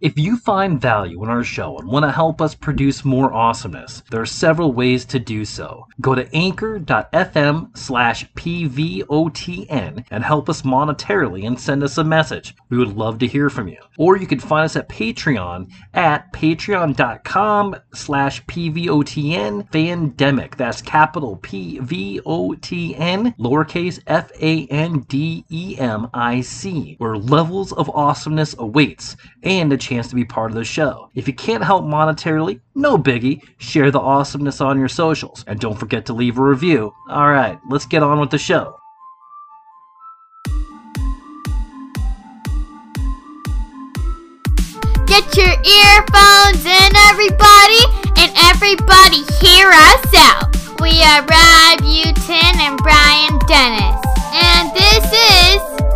If you find value in our show and want to help us produce more awesomeness, there are several ways to do so. Go to anchor.fm/PVOTN and help us monetarily and send us a message. We would love to hear from you. Or you can find us at Patreon at patreon.com/PVOTN Fandemic. That's capital PVOTN, lowercase FANDEMIC, where levels of awesomeness awaits and a chance to be part of the show. If you can't help monetarily, no biggie, share the awesomeness on your socials. And don't forget to leave a review. Alright, let's get on with the show. Get your earphones in, everybody, and everybody hear us out. We are Rabutin and Brian Dennis, and this is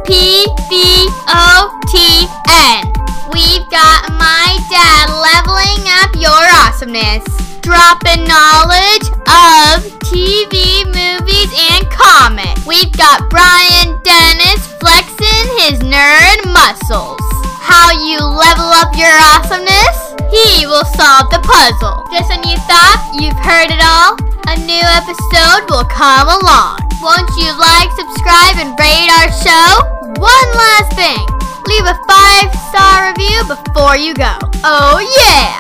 PVOTN. We've got my dad leveling up your awesomeness, dropping knowledge of TV, movies, and comics. We've got Brian Dennis flexing his nerd muscles. How you level up your awesomeness? He will solve the puzzle. Just when you thought you've heard it all, a new episode will come along. Won't you like, subscribe, and rate our show? One last thing. Leave a 5-star review before you go. Oh yeah!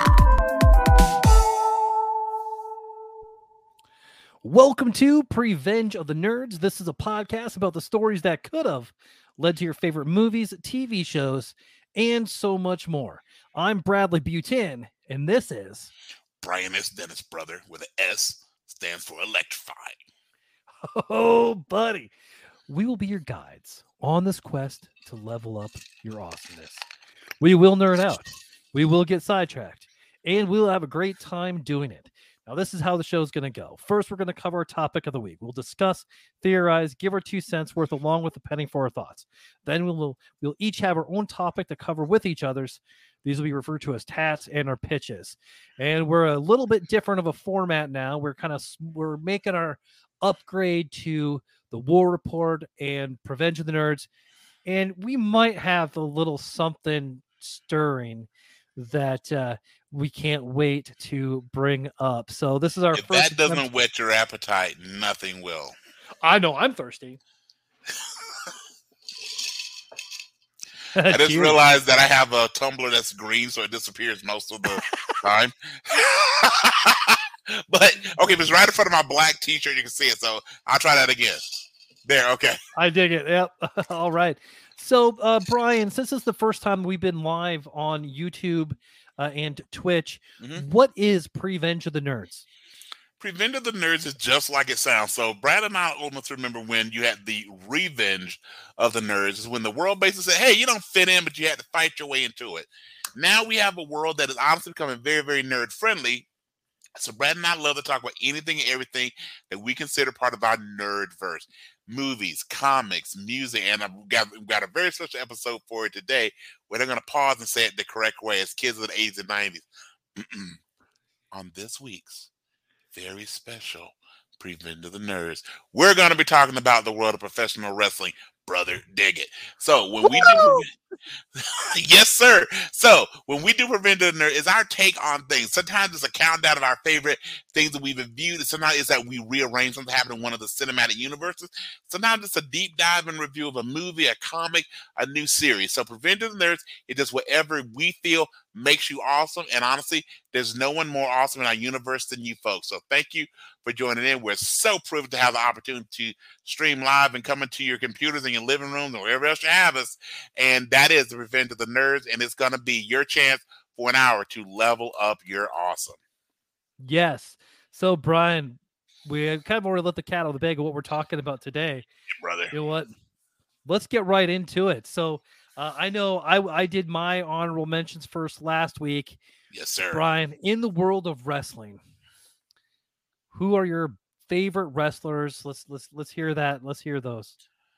Welcome to Prevenge of the Nerds. This is a podcast about the stories that could have led to your favorite movies, TV shows, and so much more. I'm Bradley Butin, and this is Brian S. Dennis, brother, with an S, stands for electrifying. Oh, buddy. We will be your guides on this quest to level up your awesomeness. We will nerd out. We will get sidetracked. And we'll have a great time doing it. Now, this is how the show is going to go. First, we're going to cover our topic of the week. We'll discuss, theorize, give our 2 cents worth along with a penny for our thoughts. Then we'll each have our own topic to cover with each other's. These will be referred to as tats and our pitches. And we're a little bit different of a format now. We're making our upgrade to the War Report and Prevenge of the Nerds. And we might have a little something stirring that we can't wait to bring up. So this is our if first. That doesn't whet your appetite, nothing will. I know, I'm thirsty. I just realized that I have a tumbler that's green, so it disappears most of the time. But okay, if it's right in front of my black t-shirt, you can see it. So I'll try that again. There, okay. I dig it. Yep. All right. So, Brian, since it's the first time we've been live on YouTube and Twitch, what is Prevenge of the Nerds? Prevenge of the Nerds is just like it sounds. So Brad and I almost remember when you had the Revenge of the Nerds, is when the world basically said, hey, you don't fit in, but you had to fight your way into it. Now we have a world that is honestly becoming very, very nerd friendly. So Brad and I love to talk about anything and everything that we consider part of our nerdverse. Movies, comics, music, and we've got a very special episode for it today where they're going to pause and say it the correct way as kids of the 80s and 90s. On this week's very special Prevenge of the Nerds, we're going to be talking about the world of professional wrestling. Brother, dig it. So when we do, yes, sir. So when we do Prevenge of the Nerd, it's our take on things. Sometimes it's a countdown of our favorite things that we've viewed. Sometimes it's that we rearrange something happening in one of the cinematic universes. Sometimes it's a deep dive and review of a movie, a comic, a new series. So Prevenge of the Nerds is just whatever we feel makes you awesome. And honestly, there's no one more awesome in our universe than you folks. So thank you for joining in. We're so privileged to have the opportunity to stream live and come into your computers and your living rooms or wherever else you have us. And that is the Revenge of the Nerds. And it's going to be your chance for an hour to level up your awesome. Yes. So, Brian, we kind of already let the cat out of the bag of what we're talking about today. Yeah, brother. You know what? Let's get right into it. So, I know I did my honorable mentions first last week. Yes, sir. Brian, in the world of wrestling, who are your favorite wrestlers? Let's hear that. Let's hear those.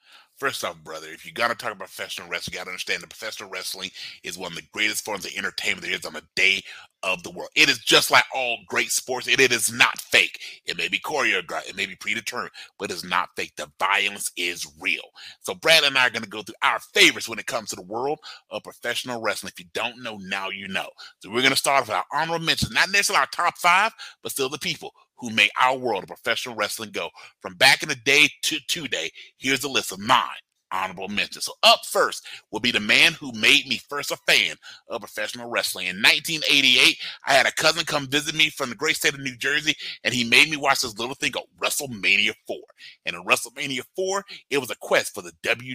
First off, brother, if you're gonna talk about professional wrestling, you gotta understand that professional wrestling is one of the greatest forms of entertainment there is on the day of the world. It is just like all great sports. It is not fake. It may be choreographed, it may be predetermined, but it's not fake. The violence is real. So Brad and I are gonna go through our favorites when it comes to the world of professional wrestling. If you don't know, now you know. So we're gonna start off with our honorable mentions, not necessarily our top 5, but still the people who make our world of professional wrestling go from back in the day to today. Here's a list of 9 honorable mentions. So up first will be the man who made me first a fan of professional wrestling. In 1988, I had a cousin come visit me from the great state of New Jersey, and he made me watch this little thing called WrestleMania 4. And in WrestleMania 4, it was a quest for the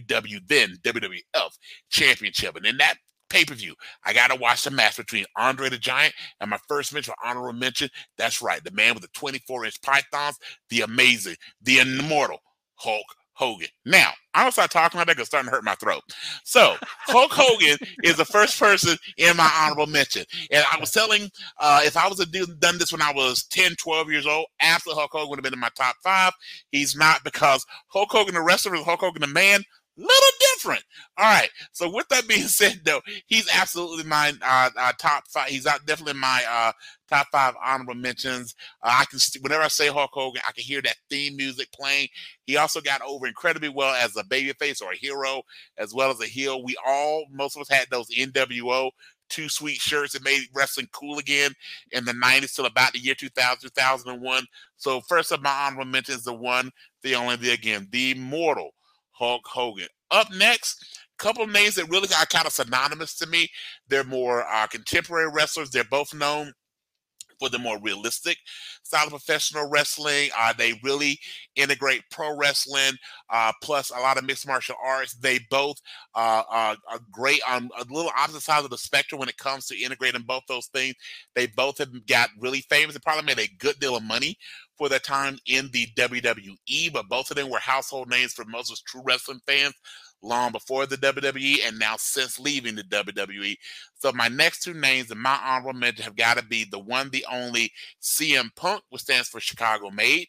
then WWF Championship. And in that pay-per-view, I got to watch the match between Andre the Giant and my first mention for honorable mention. That's right, the man with the 24-inch pythons, the amazing, the immortal Hulk Hogan. Now, I'm gonna start talking like that because it's starting to hurt my throat. So, Hulk Hogan is the first person in my honorable mention. And I was telling, if I was done this when I was 10, 12 years old, absolutely Hulk Hogan would have been in my top 5. He's not, because Hulk Hogan the wrestler is Hulk Hogan the man. Little different. All right. So with that being said, though, he's absolutely my top 5. He's definitely my top 5 honorable mentions. I can whenever I say Hulk Hogan, I can hear that theme music playing. He also got over incredibly well as a babyface or a hero, as well as a heel. Most of us had those NWO Too Sweet shirts that made wrestling cool again in the 90s till about the year 2000, 2001. So first of my honorable mentions, the one, the only, the immortal Hulk Hogan. Up next, a couple of names that really are kind of synonymous to me. They're more contemporary wrestlers. They're both known for the more realistic style of professional wrestling. They really integrate pro wrestling plus a lot of mixed martial arts. They both are great on a little opposite sides of the spectrum when it comes to integrating both those things. They both have got really famous and probably made a good deal of money for their time in the WWE, but both of them were household names for most of us true wrestling fans long before the WWE and now since leaving the WWE. So my next 2 names in my honorable mention have got to be the one, the only CM Punk, which stands for Chicago Made,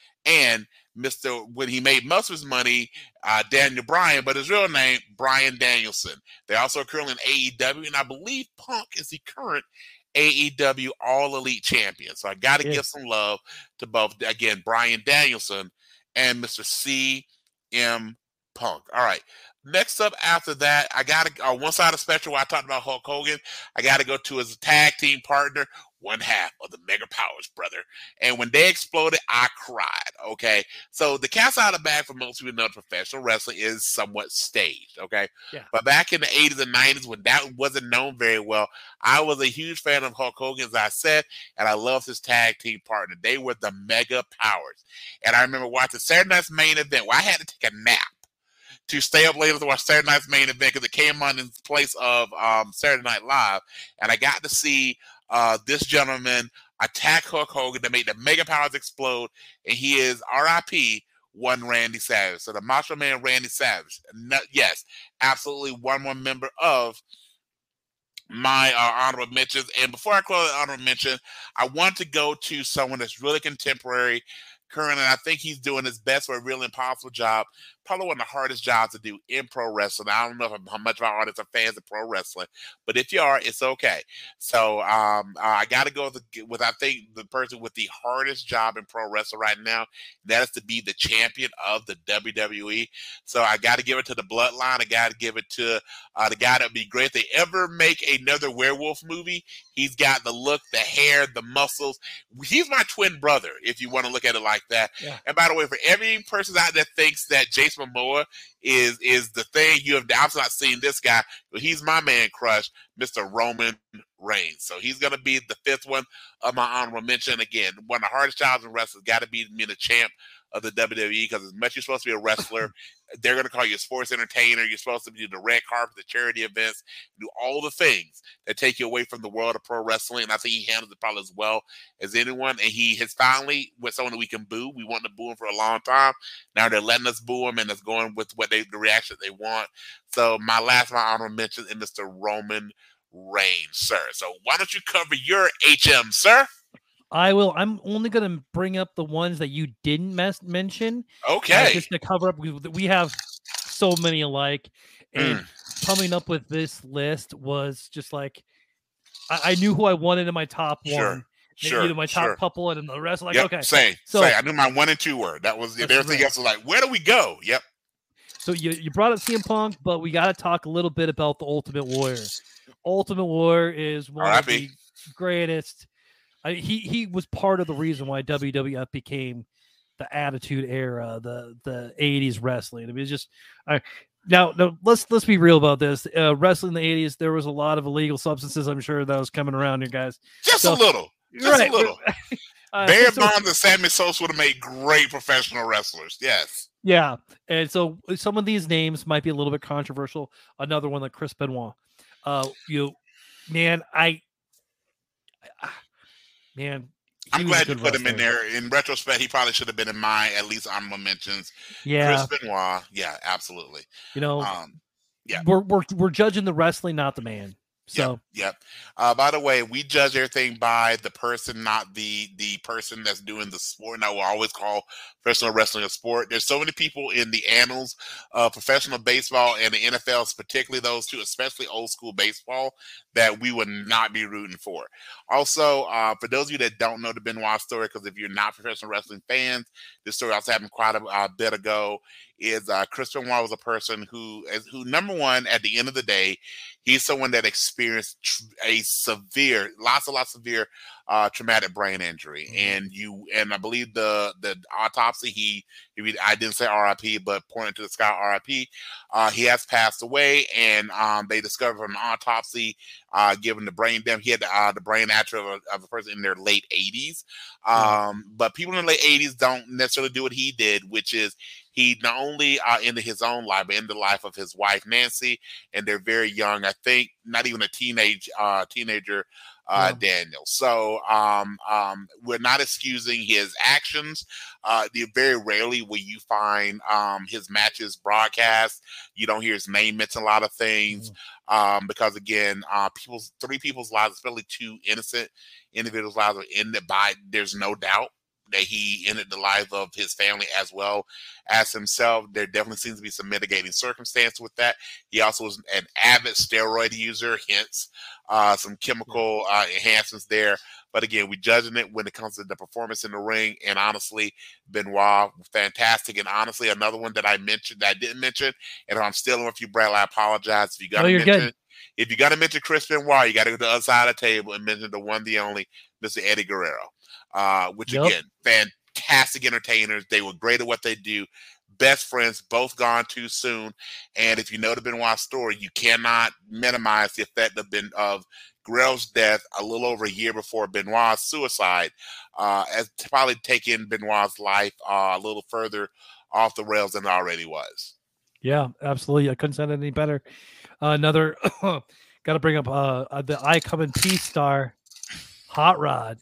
and when he made most of his money, Daniel Bryan, but his real name, Bryan Danielson. They also are currently in AEW, and I believe Punk is the current AEW All Elite Champion. So I got to give some love to both, again, Bryan Danielson and Mr. CM Punk. All right. Next up after that, I got to, on one side of the spectrum where I talked about Hulk Hogan, I got to go to his tag team partner, one half of the Mega Powers, brother. And when they exploded, I cried, okay? So the cat's out of the bag for most people know professional wrestling is somewhat staged, okay? Yeah. But back in the 80s and 90s, when that wasn't known very well, I was a huge fan of Hulk Hogan, as I said, and I loved his tag team partner. They were the Mega Powers. And I remember watching Saturday Night's Main Event where I had to take a nap to stay up later to watch Saturday Night's Main Event because it came on in place of Saturday Night Live. And I got to see this gentleman attack Hulk Hogan to make the Mega Powers explode. And he is RIP one Randy Savage. So the Macho Man Randy Savage. Yes, absolutely one more member of my honorable mentions. And before I close the honorable mention, I want to go to someone that's really contemporary, current, and I think he's doing his best for a really impossible job. Probably one of the hardest jobs to do in pro wrestling. I don't know how much of our audience are fans of pro wrestling, but if you are, it's okay. So I got to go with I think the person with the hardest job in pro wrestling right now. That is to be the champion of the WWE. So I got to give it to the Bloodline. I got to give it to the guy that would be great if they ever make another werewolf movie. He's got the look, the hair, the muscles. He's my twin brother, if you want to look at it like that. Yeah. And by the way, for every person out there thinks that Jason Momoa is the thing, you have obviously not seen this guy, but he's my man crush, Mr. Roman Reigns. So he's going to be the 5th one of my honorable mention. Again, one of the hardest jobs in wrestling got to be being the champ of the WWE, because as much as you're supposed to be a wrestler, they're going to call you a sports entertainer. You're supposed to do the red carpet, the charity events, do all the things that take you away from the world of pro wrestling. And I think he handles it probably as well as anyone. And he has finally, with someone that we can boo. We wanted to boo him for a long time. Now they're letting us boo him, and it's going with the reaction they want. So my honorable mention is Mr. Roman Reigns, sir. So why don't you cover your HM, sir? I will. I'm only going to bring up the ones that you didn't mention. Okay. Just to cover up, we have so many alike. And Mm. coming up with this list was just like I knew who I wanted in my top one. Sure. My top couple, and then the rest like, Yep. okay. Say. I knew my 1 and 2 were. That was everything else was like, where do we go? Yep. So you brought up CM Punk, but we got to talk a little bit about the Ultimate Warrior. Ultimate Warrior is one of the greatest. He was part of the reason why WWF became the Attitude Era, the 80s wrestling. I mean, it's just now let's be real about this. Wrestling in the 80s, there was a lot of illegal substances. I'm sure that was coming around here, guys. Just a little. Right. A little. Barry Bonds and Sammy Sosa would have made great professional wrestlers. Yes. Yeah, and so some of these names might be a little bit controversial. Another one like Chris Benoit. Man, I'm glad you put him in there. In retrospect, he probably should have been in my at least honorable mentions. Yeah, Chris Benoit. Yeah, absolutely. Yeah, we're judging the wrestling, not the man. So yep. By the way, we judge everything by the person, not the person that's doing the sport. And I will always call professional wrestling a sport. There's so many people in the annals of professional baseball and the NFL, particularly those two, especially old school baseball, that we would not be rooting for. Also, for those of you that don't know the Benoit story, because if you're not professional wrestling fans, this story also happened quite a bit ago. Is Chris Benoit was a person who number one, at the end of the day, he's someone that experienced a severe traumatic brain injury, and I believe the autopsy I didn't say R.I.P. but pointed to the sky R.I.P. He has passed away, and they discovered from an autopsy, given the brain damage, he had the brain atrophy of a person in their late 80s. But people in the late 80s don't necessarily do what he did, which is he not only ended his own life, but ended the life of his wife, Nancy, and they're very young. I think not even a teenager, Daniel. So we're not excusing his actions. Very rarely will you find his matches broadcast. You don't hear his name mentioned a lot of things because, again, three people's lives, especially two innocent individuals' lives, are ended by, there's no doubt that he ended the life of his family as well as himself. There definitely seems to be some mitigating circumstance with that. He also was an avid steroid user, hence some chemical enhancements there. But again, we judging it when it comes to the performance in the ring. And honestly, Benoit, fantastic. And honestly, another one that I didn't mention, and if I'm stealing with you, Bradley, I apologize. If you got to mention Chris Benoit, you got to go to the other side of the table and mention the one, the only, Mr. Eddie Guerrero. Which again, fantastic entertainers. They were great at what they do. Best friends, both gone too soon. And if you know the Benoit story, you cannot minimize the effect of Guerrero's death a little over a year before Benoit's suicide, as probably taking Benoit's life a little further off the rails than it already was. Yeah, absolutely. I couldn't say it any better. Another got to bring up the I Come in Peace star, Hot Rod.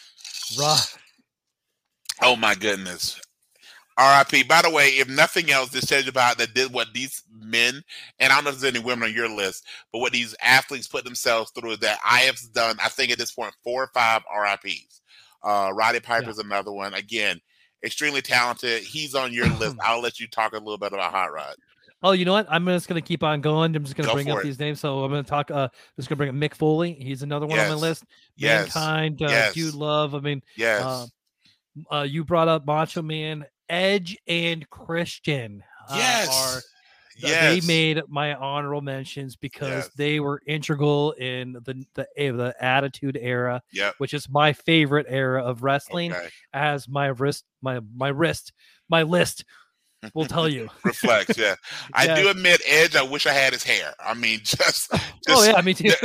Oh my goodness. R.I.P. By the way, if nothing else, this tells you about that did what these men, and I don't know if there's any women on your list, but what these athletes put themselves through that I have done, I think at this point, 4 or 5 R.I.Ps. Roddy Piper's another one. Again, extremely talented. He's on your list. I'll let you talk a little bit about Hot Rod. Oh, you know what? I'm just going to keep on going. I'm just going to bring up these names. So I'm going to talk. Just going to bring up Mick Foley. He's another one on my list. Mankind, Dude Love. I mean, you brought up Macho Man, Edge, and Christian. They made my honorable mentions because they were integral in the Attitude Era, which is my favorite era of wrestling. As my list will tell you. Reflects, I do admit, Edge, I wish I had his hair. I mean, just oh yeah, me too.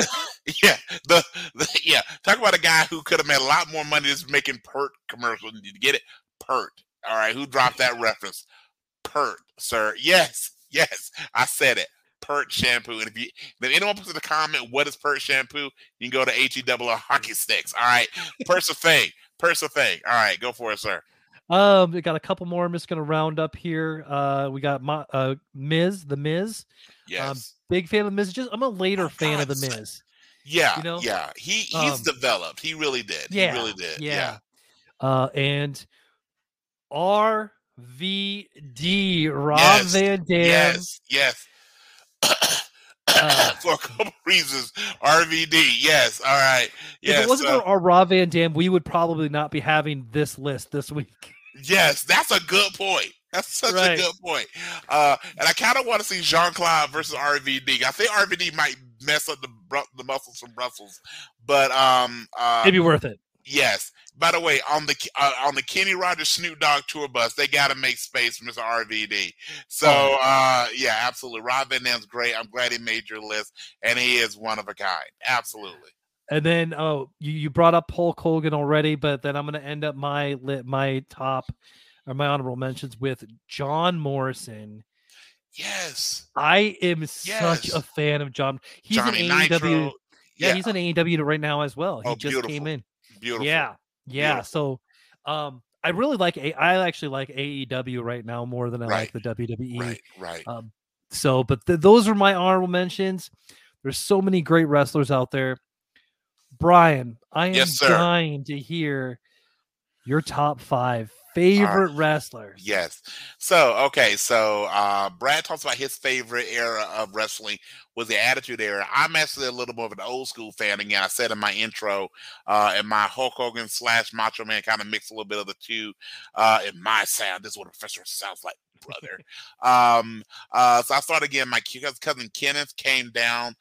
Talk about a guy who could have made a lot more money just making Pert commercials. Did you get it? Pert. All right, who dropped that reference? Pert, sir. Yes, I said it. Pert shampoo. And if anyone puts in the comment, what is Pert shampoo? You can go to HEW hockey sticks. All right, Pert's a thing. All right, go for it, sir. We got a couple more. I'm just going to round up here. We got Miz, the Miz. Yes. Big fan of the Miz. I'm a later fan of the Miz. Yeah. He's developed. He really did. Yeah. He really did. And our RVD, Rob Yes, Van Dam. yes. For a couple reasons, RVD. Yes, all right. If it wasn't for our Rob Van Dam, we would probably not be having this list this week. Yes, that's a good point. That's such a good point. And I kind of want to see Jean-Claude versus RVD. I think RVD might mess up the muscles from Brussels, but it'd be worth it. Yes. By the way, on the Kenny Rogers Snoop Dogg tour bus, they got to make space for Mr. RVD. So yeah, absolutely. Rob Van Dam's great. I'm glad he made your list, and he is one of a kind. Absolutely. And then you brought up Hulk Hogan already, but then I'm going to end up my top or my honorable mentions with John Morrison. Yes, I am such a fan of John. He's Johnny an AEW. Nitro. Yeah, he's an AEW right now as well. He just came in. Beautiful. Yeah. Beautiful. So, I really like I actually like AEW right now more than I like the WWE. Right. So, but those are my honorable mentions. There's so many great wrestlers out there. Brian, I am dying to hear your top 5 favorite wrestlers. Yes. So Brad talks about his favorite era of wrestling was the Attitude Era. I'm actually a little more of an old school fan. Again, I said in my intro, and my Hulk Hogan / Macho Man kind of mix a little bit of the two. In my sound, this is what a professor sounds like, brother. So I started again. My cousin Kenneth came down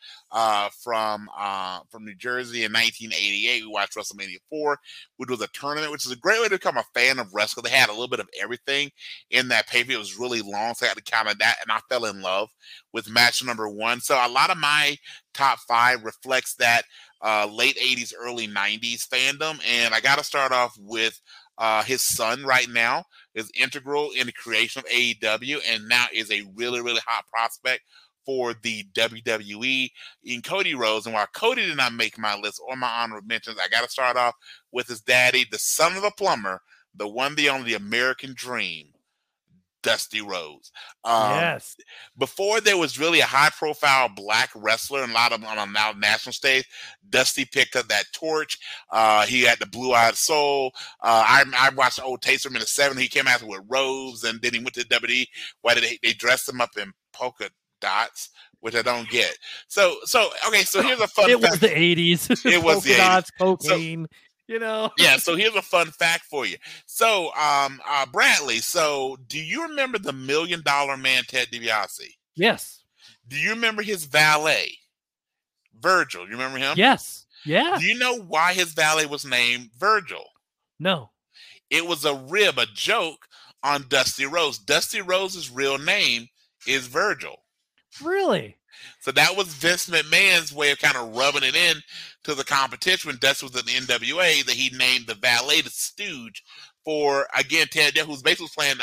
from New Jersey in 1988. We watched WrestleMania 4, which was a tournament, which is a great way to become a fan of wrestling. They had a little bit of everything in that pay-per-view. It was really long, so I had to count that, and I fell in love with match number 1. So a lot of my top 5 reflects that late 80s, early 90s fandom, and I got to start off with his son right now is integral in the creation of AEW, and now is a really, really hot prospect for the WWE in Cody Rhodes. And while Cody did not make my list or my honorable mentions, I got to start off with his daddy, the son of a plumber, the one, the only, the American Dream, Dusty Rhodes. Yes. Before there was really a high-profile black wrestler and a lot of them on a national stage, Dusty picked up that torch. He had the Blue-Eyed Soul. I watched old tapes from in the 70s. He came out with robes, and then he went to WWE. Why did they dressed him up in polka dots, which I don't get. So here's a fun fact. It was the 80s. It was the 80s. Dots, cocaine. Yeah, so here's a fun fact for you. So, Bradley, so do you remember the $1 Million Man, Ted DiBiase? Yes. Do you remember his valet, Virgil? You remember him? Yes. Yeah. Do you know why his valet was named Virgil? No. It was a rib, a joke on Dusty Rhodes. Dusty Rhodes' real name is Virgil. Really? So that was Vince McMahon's way of kind of rubbing it in to the competition when Dusty was in the NWA, that he named the valet the Stooge for, again, Ted, who's basically playing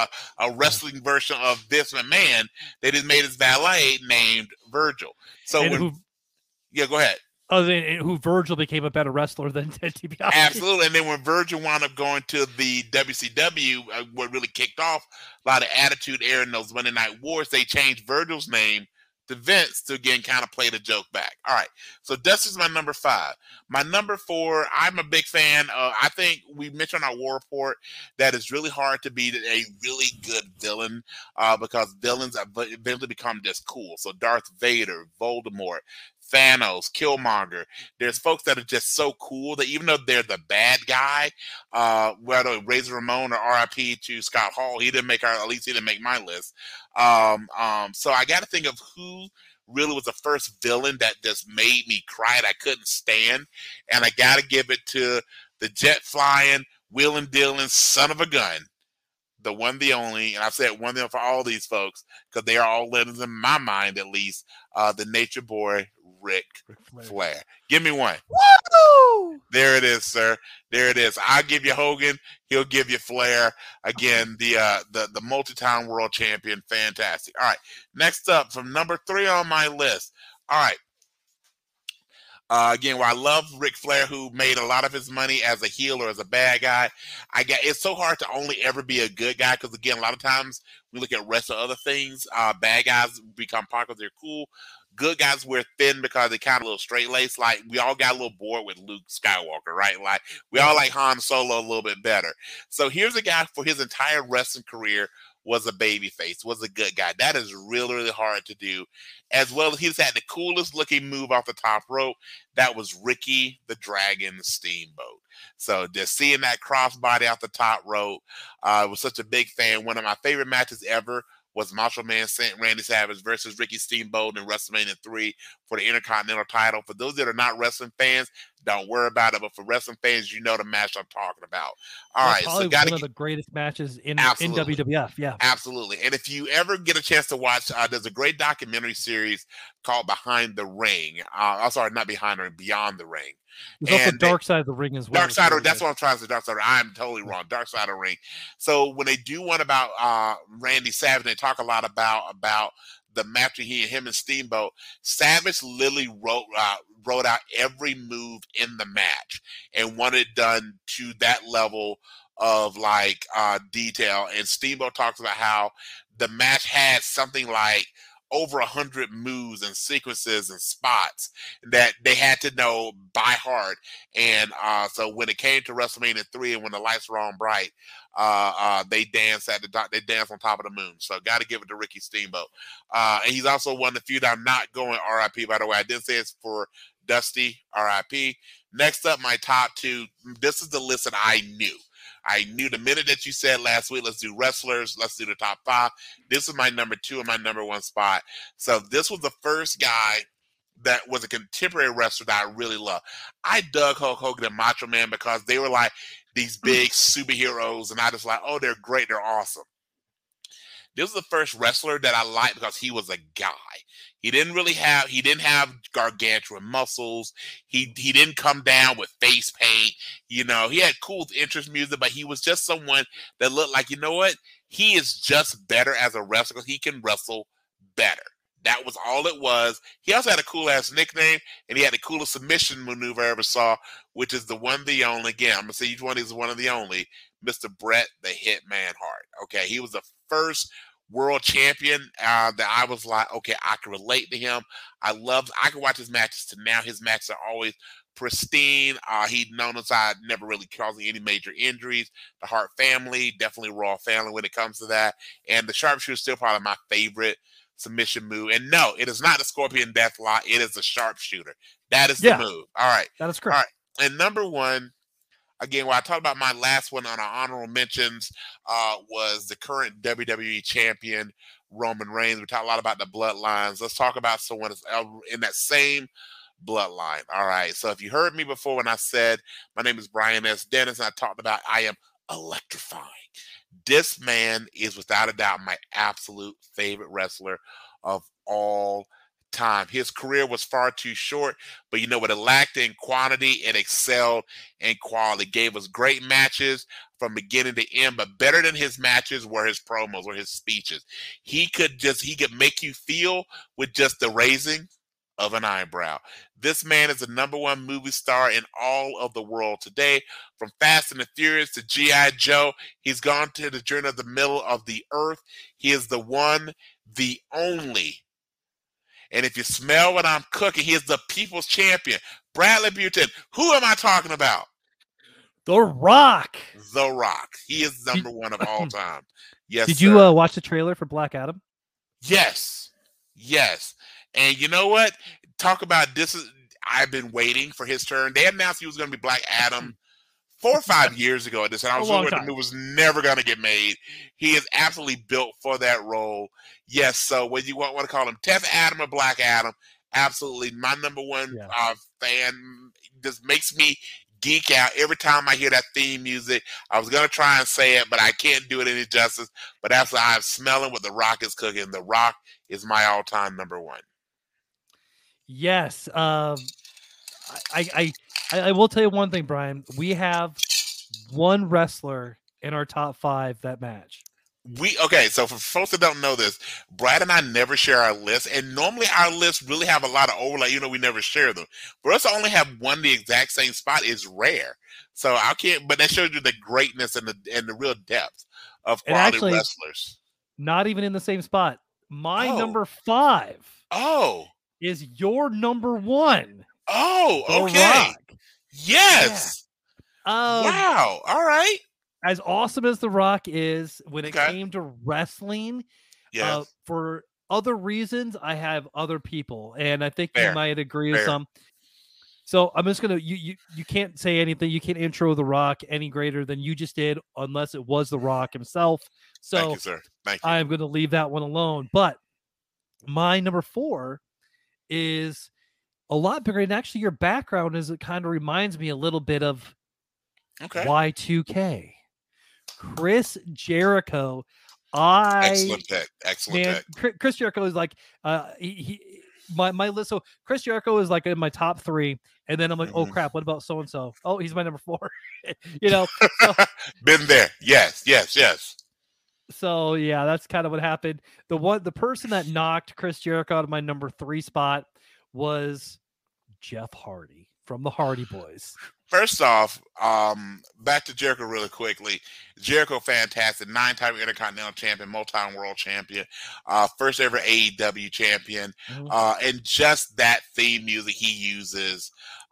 a wrestling version of Vince McMahon. They just made his valet named Virgil. So yeah, go ahead. Who Virgil became a better wrestler than Ted DiBiase. Absolutely. And then when Virgil wound up going to the WCW, what really kicked off a lot of Attitude Era in those Monday Night Wars, they changed Virgil's name to Vince to, again, kind of play the joke back. All right. So Dusty's my number 5. My number 4, I'm a big fan. I think we mentioned on our War Report that it's really hard to be a really good villain because villains eventually become just cool. So Darth Vader, Voldemort, Thanos, Killmonger. There's folks that are just so cool that even though they're the bad guy, whether Razor Ramon or RIP to Scott Hall, at least he didn't make my list. So I got to think of who really was the first villain that just made me cry that I couldn't stand. And I got to give it to the jet flying, wheeling dealing son of a gun. The one, the only, and I've said one of them for all these folks because they are all legends in my mind, at least. The Nature Boy, Ric Flair. Give me one. Woo! There it is, sir. There it is. I'll give you Hogan. He'll give you Flair. Again, the multi-time world champion. Fantastic. All right. Next up, from number 3 on my list. All right. Again, while I love Ric Flair, who made a lot of his money as a heel or as a bad guy, it's so hard to only ever be a good guy because, again, a lot of times we look at rest of other things. Bad guys become popular. They're cool. good guys wear thin because they kind of a little straight laced. Like we all got a little bored with Luke Skywalker, right? Like we all like Han Solo a little bit better. So here's a guy for his entire wrestling career was a babyface, was a good guy. That is really, really hard to do. As well as he's had the coolest looking move off the top rope. That was Ricky the Dragon Steamboat. So just seeing that crossbody off the top rope, was such a big fan. One of my favorite matches ever was Macho Man Randy Savage versus Ricky Steamboat in WrestleMania 3 for the Intercontinental title. For those that are not wrestling fans, don't worry about it. But for wrestling fans, you know the match I'm talking about. All right, so one of the greatest matches in WWF. Yeah, absolutely. And if you ever get a chance to watch, there's a great documentary series called Behind the Ring. I'm sorry, not Behind the Ring, Beyond the Ring. There's also Dark Side of the Ring as well. Dark Side of that's what I'm trying to say. Dark Side of I'm totally wrong. Dark Side of the Ring. So when they do one about Randy Savage, they talk a lot about the match him and Steamboat. Savage literally wrote out every move in the match and wanted it done to that level of like detail. And Steamboat talks about how the match had something like over 100 moves and sequences and spots that they had to know by heart. And so when it came to WrestleMania 3 and when the lights were on bright, they danced they danced on top of the moon. So got to give it to Ricky Steamboat. And he's also won the feud. I'm not going RIP, by the way. I did say it's for Dusty, RIP. Next up, my top two. This is the list that I knew. I knew the minute that you said last week, let's do wrestlers, let's do the top 5. This is my number 2 and my number 1 spot. So this was the first guy that was a contemporary wrestler that I really love. I dug Hulk Hogan and Macho Man because they were like these big superheroes, and I just like, oh, they're great, they're awesome. This was the first wrestler that I liked because he was a guy. He didn't have gargantuan muscles. He didn't come down with face paint. You know, he had cool interest music, but he was just someone that looked like, you know what? He is just better as a wrestler because he can wrestle better. That was all it was. He also had a cool ass nickname, and he had the coolest submission maneuver I ever saw, which is the one, the only. Again, I'm gonna say each one is one of the only. Mr. Bret the Hitman Hart. Okay, he was the first world champion that I was like, okay, I can relate to him. I can watch his matches to now. His matches are always pristine. He'd known us, never really causing any major injuries. The Hart family, definitely Royal family when it comes to that. And the sharpshooter is still probably my favorite submission move. And no, it is not the Scorpion Deathlock. It is the sharpshooter. That is the move. All right. That is correct. All right. And number 1, again, when I talked about my last one on our honorable mentions, was the current WWE champion, Roman Reigns. We talked a lot about the bloodlines. Let's talk about someone that's in that same bloodline. All right. So if you heard me before when I said my name is Brian S. Dennis, and I talked about I am electrifying. This man is without a doubt my absolute favorite wrestler of all time. His career was far too short, but you know what? It lacked in quantity, it excelled in quality. Gave us great matches from beginning to end, but better than his matches were his promos or his speeches. He could make you feel with just the raising of an eyebrow. This man is the number 1 movie star in all of the world today. From Fast and the Furious to G.I. Joe, he's gone to the journey of the middle of the earth. He is the one, the only. And if you smell what I'm cooking, he is the people's champion. Bradley Buchanan. Who am I talking about? The Rock. The Rock. He is number 1 of all time. Yes. Did you watch the trailer for Black Adam? Yes. Yes. And you know what? Talk about this. I've been waiting for his turn. They announced he was going to be Black Adam 4 or 5 years ago at this. And I was worried the movie was never going to get made. He is absolutely built for that role. Yes. So whether you want to call him Teth Adam or Black Adam, absolutely. My number 1 fan. Just makes me geek out every time I hear that theme music. I was going to try and say it, but I can't do it any justice. But absolutely, I'm smelling what The Rock is cooking. The Rock is my all-time number 1. Yes. I will tell you one thing, Brian. We have one wrestler in our top 5 that match. So for folks that don't know this, Brad and I never share our lists, and normally our lists really have a lot of overlap. You know, we never share them. For us to only have one the exact same spot is rare. So I can't, but that shows you the greatness and the real depth of quality wrestlers. Not even in the same spot. My number 5. Oh. is your number one. Oh, The okay. Rock. Yes. Wow. All right. As awesome as The Rock is, when it Okay. came to wrestling, Yes. for other reasons, I have other people, and I think Fair. you might agree with Fair. some. So I'm just gonna you can't say anything. You can't intro The Rock any greater than you just did, unless it was The Rock himself. So Thank you, sir. Thank you. I'm gonna leave that one alone. But my number 4 is a lot bigger, and actually, your background is it kind of reminds me a little bit of Okay. Y2K. Chris Jericho. Excellent pick. Excellent Man, pick. Chris Jericho is like my list. So Chris Jericho is like in my top 3, and then I'm like, oh crap, what about so and so? Oh, he's my number 4. You know, Been there. Yes, yes, yes. so yeah, that's kind of what happened. The person that knocked Chris Jericho out of my number 3 spot was Jeff Hardy from the Hardy Boys. First off, back to Jericho really quickly. Jericho, fantastic. 9-time Intercontinental Champion, multi-time world champion, first ever AEW champion. And just that theme music he uses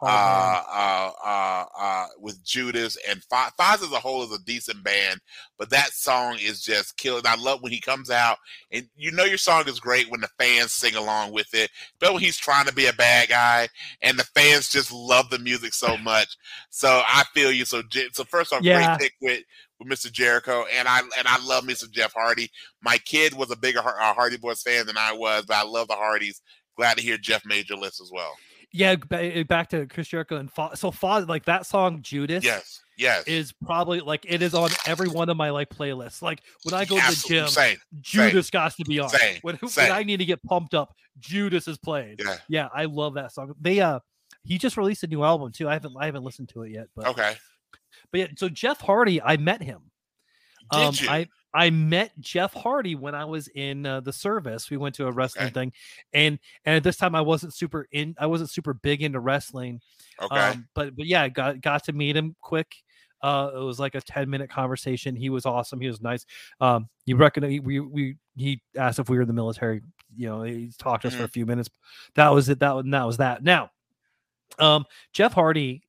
with Judas and Foz as a whole is a decent band, but that song is just killing. I love when he comes out, and you know your song is great when the fans sing along with it, but when he's trying to be a bad guy and the fans just love the music so much. So I feel you. So first off, great pick with Mr. Jericho, and I love me some Jeff Hardy. My kid was a bigger Hardy Boys fan than I was, but I love the Hardys. Glad to hear Jeff made your list as well. Yeah, back to Chris Jericho and Foz. So Foz, like that song Judas, yes, is probably like it is on every one of my like playlists. Like when I go to the gym, Judas got to be on. When I need to get pumped up, Judas is playing. Yeah, I love that song. He just released a new album too. I haven't listened to it yet. But okay. But yeah, so Jeff Hardy, I met him. Did you? I met Jeff Hardy when I was in the service. We went to a wrestling thing, and at this time I wasn't super big into wrestling. Okay. But yeah, got to meet him quick. It was like a 10-minute conversation. He was awesome. He was nice. He asked if we were in the military. You know, he talked to us for a few minutes. That was it. That was that. Now, Jeff Hardy,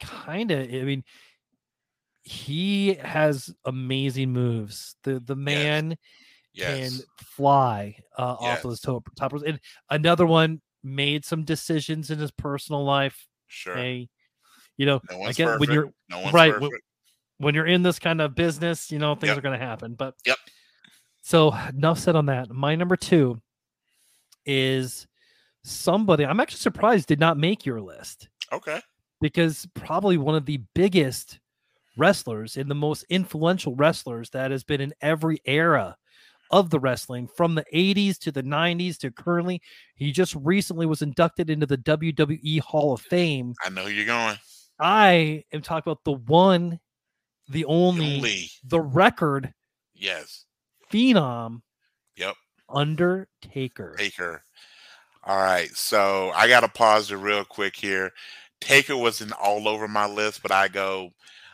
he has amazing moves. The man can fly off those top ropes. And another one made some decisions in his personal life. Sure. Hey, you know, no one's again, perfect. when you're when you're in this kind of business, you know, things are going to happen. But so enough said on that. My number 2 is somebody I'm actually surprised did not make your list. Okay. Because probably one of the biggest wrestlers and the most influential wrestlers that has been in every era of the wrestling, from the 80s to the 90s to currently. He just recently was inducted into the WWE Hall of Fame. I know who you're going. I am talking about the one, the only, the record. Yes. Phenom. Yep. Undertaker. All right. So I got to pause it real quick here. Taker wasn't all over my list, but I go,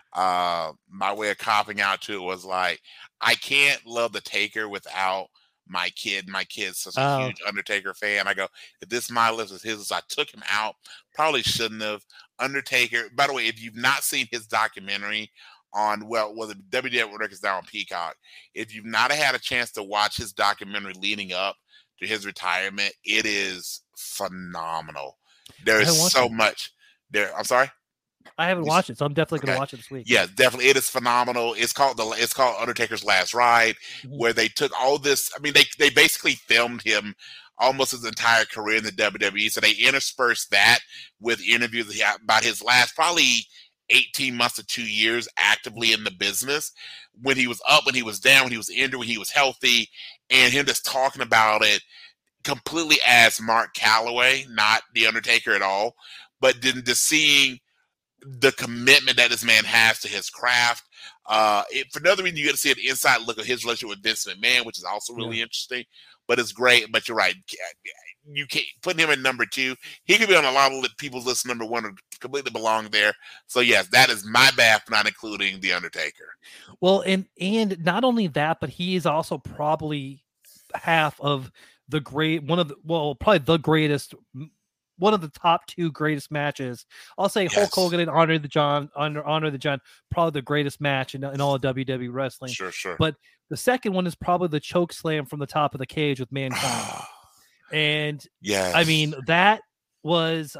my way of copping out to it was like, I can't love the Taker without my kid. My kid's such a huge Undertaker fan. I go, if this is my list, is his. So I took him out. Probably shouldn't have. Undertaker. By the way, if you've not seen his documentary on, WWE Records now on Peacock, if you've not had a chance to watch his documentary leading up to his retirement, it is phenomenal. There is so much there. I'm sorry. I haven't watched it, so I'm definitely going to watch it this week. Yeah, definitely. It is phenomenal. It's called Undertaker's Last Ride, where they took all this. I mean, they basically filmed him almost his entire career in the WWE. So they interspersed that with interviews about his last probably 18 months to 2 years actively in the business, when he was up, when he was down, when he was injured, when he was healthy, and him just talking about it completely as Mark Calloway, not the Undertaker at all, but then just seeing the commitment that this man has to his craft. For another reason, you get to see an inside look at his relationship with Vince McMahon, which is also really interesting. But it's great. But you're right. You can't put him in number 2. He could be on a lot of people's list number 1 or completely belong there. So yes, that is my bad for not including the Undertaker. Well, and not only that, but he is also probably half of probably the greatest, one of the top 2 greatest matches. I'll say Hulk Yes. Hogan and Honor the John, probably the greatest match in all of WWE wrestling. Sure. But the second one is probably the choke slam from the top of the cage with Mankind. And yes. I mean, that was,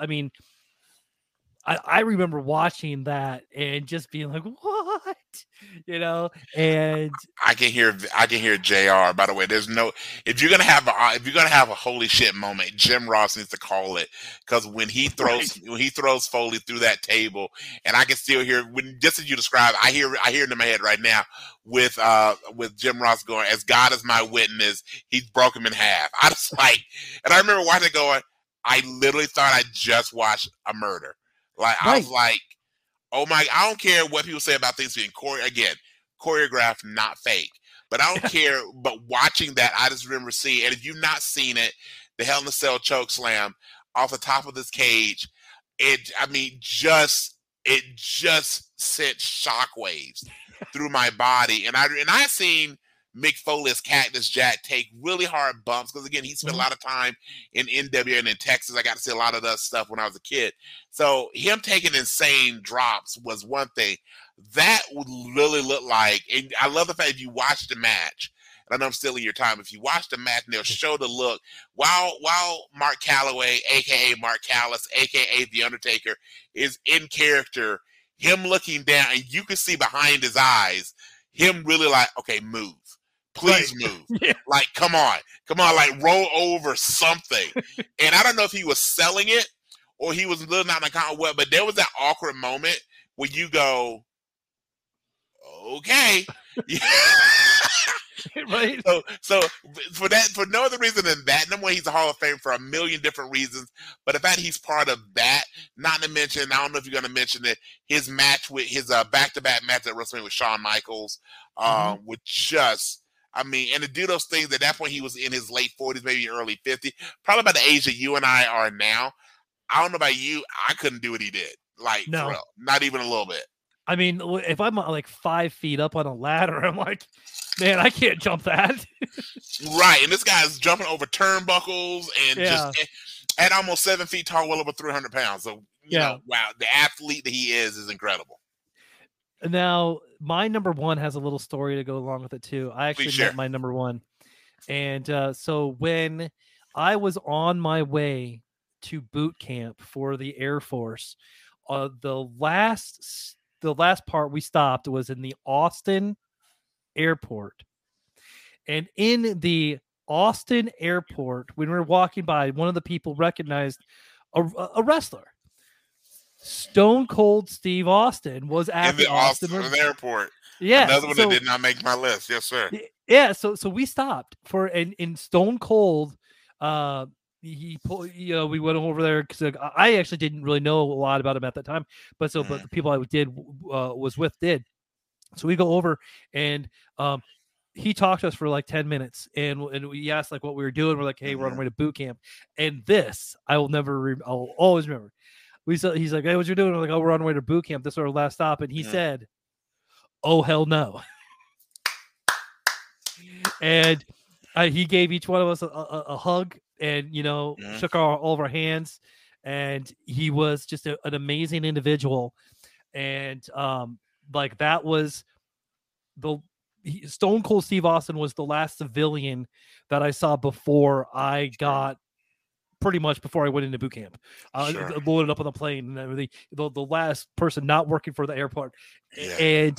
I remember watching that and just being like, what? And I can hear JR. By the way, if you're gonna have a holy shit moment, Jim Ross needs to call it, because when he throws Foley through that table, and I can still hear, just as you described, I hear it in my head right now with Jim Ross going, "As God is my witness, he's broke him in half." I was like, and I remember watching it going, I literally thought I just watched a murder. Like, I was like, oh my, I don't care what people say about things being choreographed, not fake. But I don't care. But watching that, I just remember seeing, and if you've not seen it, the Hell in a Cell choke slam off the top of this cage, it just sent shockwaves through my body. And I seen Mick Foley's Cactus Jack take really hard bumps, because again, he spent a lot of time in NWA and in Texas. I got to see a lot of that stuff when I was a kid. So him taking insane drops was one thing. That would really look like, and I love the fact if you watch the match, and I know I'm stealing your time, if you watch the match and they'll show the look, while Mark Calloway, aka Mark Callis, aka The Undertaker, is in character, him looking down, and you can see behind his eyes, him really like, okay, move. Please move. Yeah. Like, come on, like roll over something. And I don't know if he was selling it or he was living out in the kind of what, but there was that awkward moment where you go, okay. Right. So for no other reason than that, number one, he's a Hall of Fame for a million different reasons, but the fact he's part of that, not to mention, I don't know if you're going to mention it, his match with his back-to-back match at WrestleMania with Shawn Michaels, with just, and to do those things, at that point he was in his late 40s, maybe early 50s, probably about the age that you and I are now. I don't know about you, I couldn't do what he did. Like, no. For real, not even a little bit. I mean, if I'm like 5 feet up on a ladder, I'm like, man, I can't jump that. Right, and this guy's jumping over turnbuckles and just at almost 7 feet tall, well over 300 pounds. So, you know, wow, the athlete that he is incredible. Now, my number one has a little story to go along with it too. I actually met my number one. And so when I was on my way to boot camp for the Air Force, the last part we stopped was in the Austin airport. And in the Austin airport, when we were walking by, one of the people recognized a wrestler. Stone Cold Steve Austin was at the Austin airport. Yeah, another one that did not make my list. Yes, sir. Yeah, so we stopped for in Stone Cold. He pulled, we went over there because I actually didn't really know a lot about him at that time, but the people I was with did. So we go over and he talked to us for like 10 minutes and we asked like what we were doing. We're like, hey, we're on our way to boot camp, and this I'll always remember. He's like, hey, what you doing? We're like, oh, we're on our way to boot camp. This is our last stop. And he said, oh, hell no. And he gave each one of us a hug and, shook all of our hands. And he was just an amazing individual. And that was Stone Cold Steve Austin was the last civilian that I saw before I got pretty much before I went into boot camp, loaded up on the plane and everything. The last person not working for the airport, and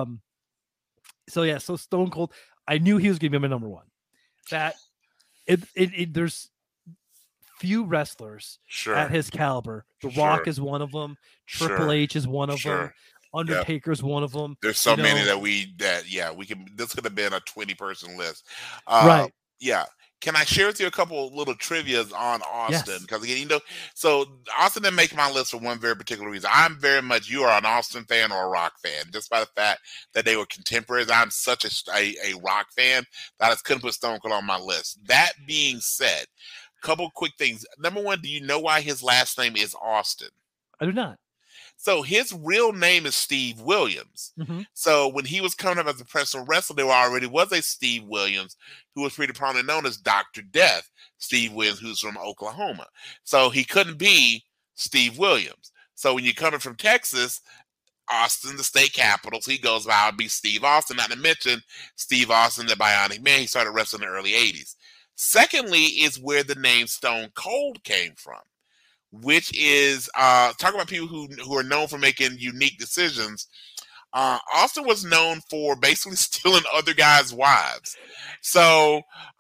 so Stone Cold. I knew he was going to be my number one. That there's few wrestlers at his caliber. The Rock is one of them. Triple H is one of them. Undertaker's one of them. There's so many that we can. This could have been a 20-person list, right? Yeah. Can I share with you a couple little trivias on Austin? Because again, so Austin didn't make my list for one very particular reason. I'm very much, you are an Austin fan or a Rock fan, just by the fact that they were contemporaries. I'm such a Rock fan that I just couldn't put Stone Cold on my list. That being said, a couple quick things. Number one, do you know why his last name is Austin? I do not. So his real name is Steve Williams. Mm-hmm. So when he was coming up as a professional wrestler, there already was a Steve Williams who was pretty prominently known as Dr. Death, Steve Williams, who's from Oklahoma. So he couldn't be Steve Williams. So when you're coming from Texas, Austin, the state capital, so he goes by, I'll be Steve Austin. Not to mention Steve Austin, the Bionic Man. He started wrestling in the early 80s. Secondly is where the name Stone Cold came from, which is talk about people who are known for making unique decisions. Austin was known for basically stealing other guys' wives. So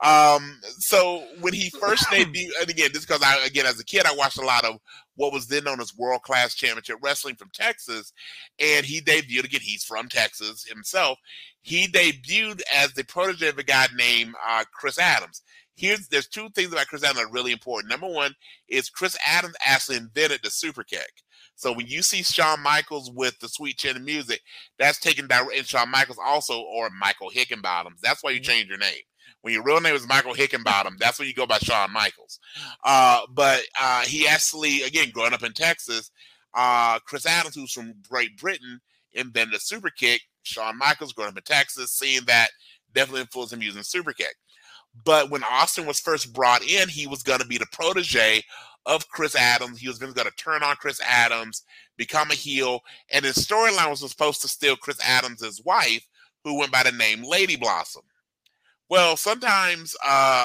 when he first debuted, and again, just because as a kid, I watched a lot of what was then known as World Class Championship Wrestling from Texas, and he debuted, again, he's from Texas himself. He debuted as the protege of a guy named Chris Adams. There's two things about Chris Adams that are really important. Number one is Chris Adams actually invented the super kick. So when you see Shawn Michaels with the Sweet Chin Music, that's taken direct. And Shawn Michaels also, or Michael Hickenbottom. That's why you change your name. When your real name is Michael Hickenbottom, that's when you go by Shawn Michaels. But he actually, again, growing up in Texas, Chris Adams, who's from Great Britain, invented a super kick. Shawn Michaels, growing up in Texas, seeing that definitely influenced him using super kick. But when Austin was first brought in, he was going to be the protege of Chris Adams. He was going to turn on Chris Adams, become a heel, and his storyline was supposed to steal Chris Adams' wife, who went by the name Lady Blossom. Well, sometimes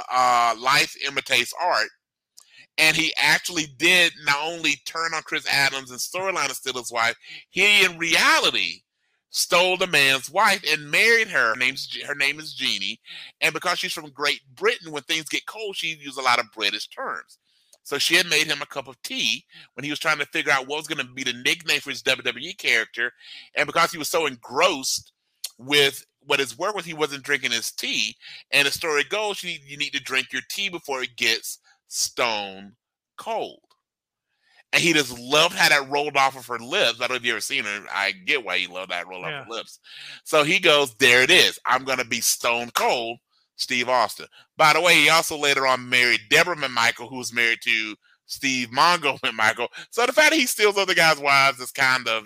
life imitates art, and he actually did not only turn on Chris Adams and storyline to steal his wife, he in reality stole the man's wife and married her. Her name is Jeannie, and because she's from Great Britain, when things get cold, she uses a lot of British terms. So she had made him a cup of tea when he was trying to figure out what was going to be the nickname for his WWE character, and because he was so engrossed with what his work was, he wasn't drinking his tea. And the story goes, you need to drink your tea before it gets stone cold. And he just loved how that rolled off of her lips. I don't know if you've ever seen her. I get why he loved that roll off her lips. So he goes, there it is. I'm going to be stone cold Steve Austin. By the way, he also later on married Deborah McMichael, who was married to Steve Mongo McMichael. So the fact that he steals other guys' wives is kind of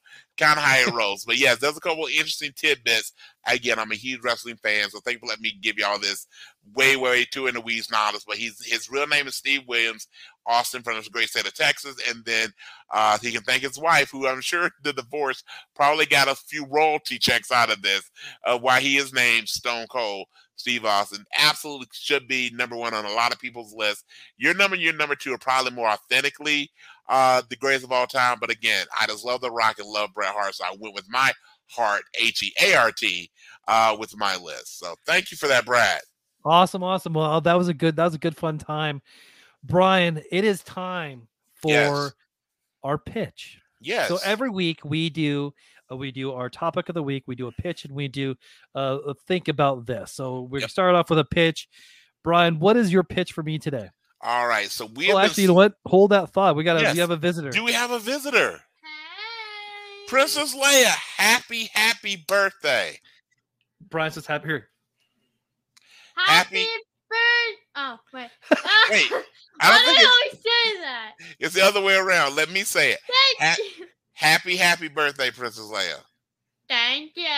how it rolls. But yes, there's a couple of interesting tidbits. Again, I'm a huge wrestling fan, so thank you for letting me give you all this way too in the weeds knowledge. But his real name is Steve Williams, Austin from the great state of Texas. And then he can thank his wife, who I'm sure the divorce probably got a few royalty checks out of this, why he is named Stone Cold Steve Austin. Absolutely should be number one on a lot of people's list. Your number two are probably more authentically the greatest of all time. But again, I just love The Rock and love Bret Hart, so I went with my heart, Heart, with my list. So thank you for that, Brad. Awesome. Well, that was a good fun time. Brian, it is time for our pitch. Yes. So every week we do our topic of the week, we do a pitch, and we do think about this. So we're gonna start off with a pitch. Brian, what is your pitch for me today? All right. So actually, you know what? Hold that thought. We have a visitor. Do we have a visitor? Hey. Princess Leia, happy birthday. Brian says happy here. Happy birthday. Oh, wait. Wait. I don't always say that. It's the other way around. Let me say it. Thank you. Happy birthday, Princess Leia. Thank you.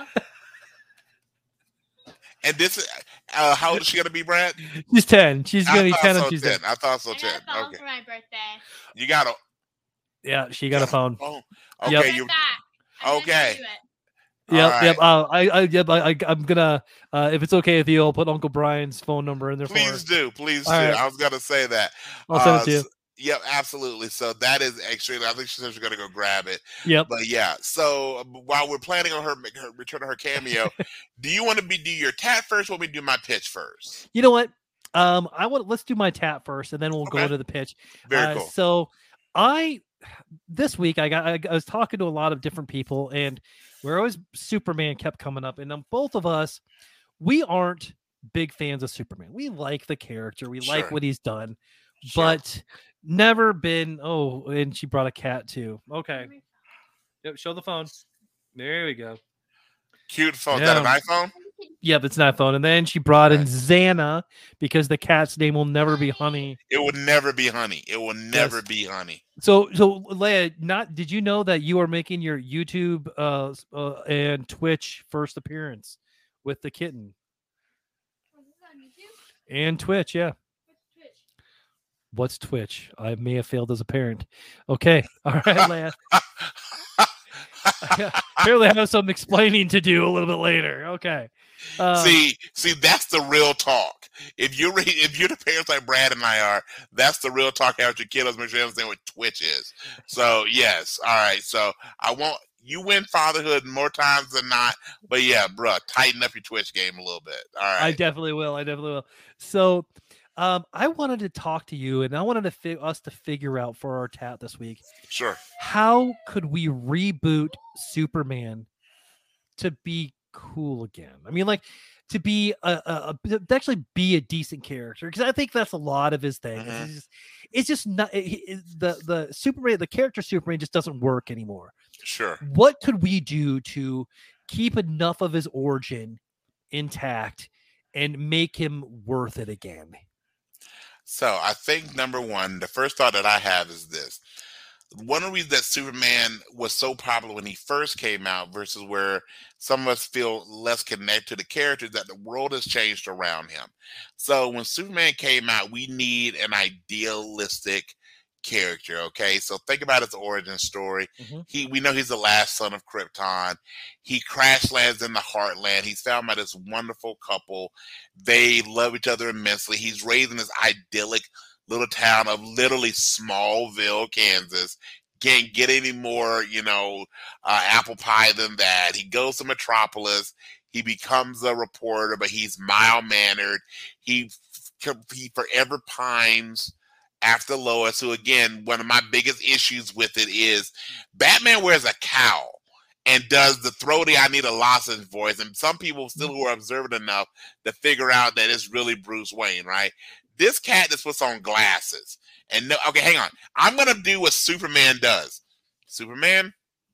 And this is, how old is she going to be, Brad? She's 10. She's going to be 10 so she's 10. I thought so, 10. I got a phone Okay. for my birthday. You got a... Yeah, she got a phone. Oh, Yep. okay. Okay. Yep. I'm gonna if it's okay with you, I'll put Uncle Brian's phone number in there. Please do. Right. I was gonna say that. I'll send it to you. Yep, absolutely. So that is extremely. I think she said she's gonna go grab it. Yep. But yeah. So while we're planning on her return to her cameo, do you want to do your tat first? Or want me to do my pitch first? You know what? Let's do my tat first, and then we'll go into the pitch. Very cool. So this week I was talking to a lot of different people, and we're always Superman kept coming up, and both of us, we aren't big fans of Superman. We like the character, we like what he's done, but never been. Oh, and she brought a cat too. Okay, yep. Show the phone. There we go. Cute phone. Is that an iPhone? Yep, it's not fun. And then she brought in Right. Xana because the cat's name will never be Honey. It will never be Honey. It will never Yes. be Honey. So Leia, did you know that you are making your YouTube and Twitch first appearance with the kitten? And Twitch, yeah. What's Twitch? I may have failed as a parent. Okay. All right, Leia. Apparently I have some explaining to do a little bit later. Okay. See, that's the real talk. If you're the parents like Brad and I are, that's the real talk. Out your kiddos, make sure you understand what Twitch is. So yes, all right. So you win fatherhood more times than not. But yeah, bro, tighten up your Twitch game a little bit. All right. I definitely will. So I wanted to talk to you, and I wanted us to figure out for our chat this week. Sure. How could we reboot Superman to be cool again? I mean, like to be to actually be a decent character, because I think that's a lot of his thing. Mm-hmm. It's just not the Superman. The character Superman just doesn't work anymore. Sure. What could we do to keep enough of his origin intact and make him worth it again? So I think number one, the first thought that I have is this. One of the reasons that Superman was so popular when he first came out versus where some of us feel less connected to the character is that the world has changed around him. So when Superman came out, we need an idealistic character. Okay, so think about his origin story. Mm-hmm. We know he's the last son of Krypton. He crash lands in the Heartland. He's found by this wonderful couple. They love each other immensely. He's raised in this idyllic little town of literally Smallville, Kansas. Can't get any more, apple pie than that. He goes to Metropolis. He becomes a reporter, but he's mild-mannered. He forever pines after Lois, who, again, one of my biggest issues with it is Batman wears a cowl and does the throaty I need a lozenge voice. And some people still who are observant enough to figure out that it's really Bruce Wayne, right? This cat just puts on glasses. And okay, hang on. I'm going to do what Superman does. Superman,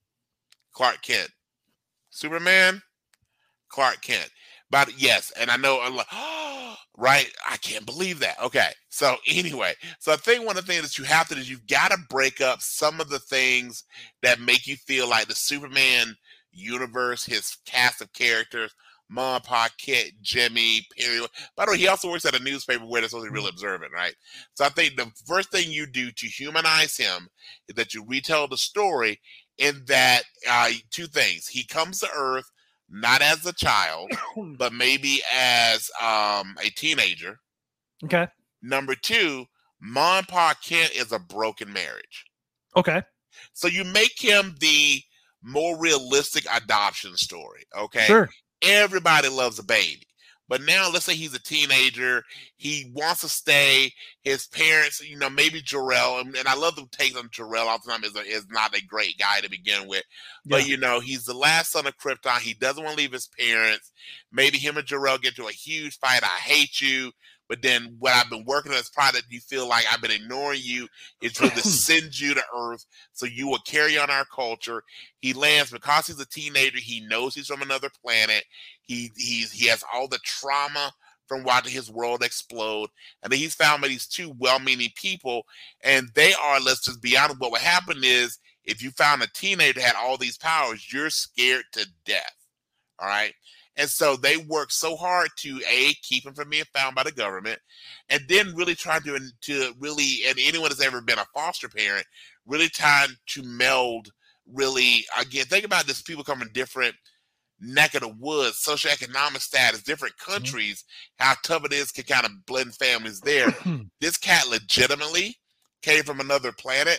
Clark Kent. Superman, Clark Kent. But yes, and I know, right? I can't believe that. Okay, so anyway, so I think one of the things that you have to do is you've got to break up some of the things that make you feel like the Superman universe, his cast of characters, Mom, Pa, Kit, Jimmy, Perry. By the way, he also works at a newspaper where they're supposed to be really observant, right? So I think the first thing you do to humanize him is that you retell the story in that two things. He comes to Earth not as a child, but maybe as a teenager. Okay. Number two, Mom and Pa Kent is a broken marriage. Okay. So you make him the more realistic adoption story, okay? Sure. Everybody loves a baby. But now let's say he's a teenager. He wants to stay. His parents, maybe Jor-El, and I love the take on Jor-El all the time, is not a great guy to begin with. But, he's the last son of Krypton. He doesn't want to leave his parents. Maybe him and Jor-El get into a huge fight. I hate you. But then what I've been working on is product you feel like I've been ignoring you. It's really to send you to Earth so you will carry on our culture. He lands because he's a teenager. He knows he's from another planet. He has all the trauma from watching his world explode. And then he's found by these two well-meaning people. And they are, let's just be honest, what would happen is if you found a teenager that had all these powers, you're scared to death. All right? And so they work so hard to keep him from being found by the government, and then really try to really, and anyone that's ever been a foster parent, really trying to meld. Really, again, think about this: people come from different neck of the woods, socioeconomic status, different countries. How tough it is to kind of blend families there. This cat legitimately came from another planet,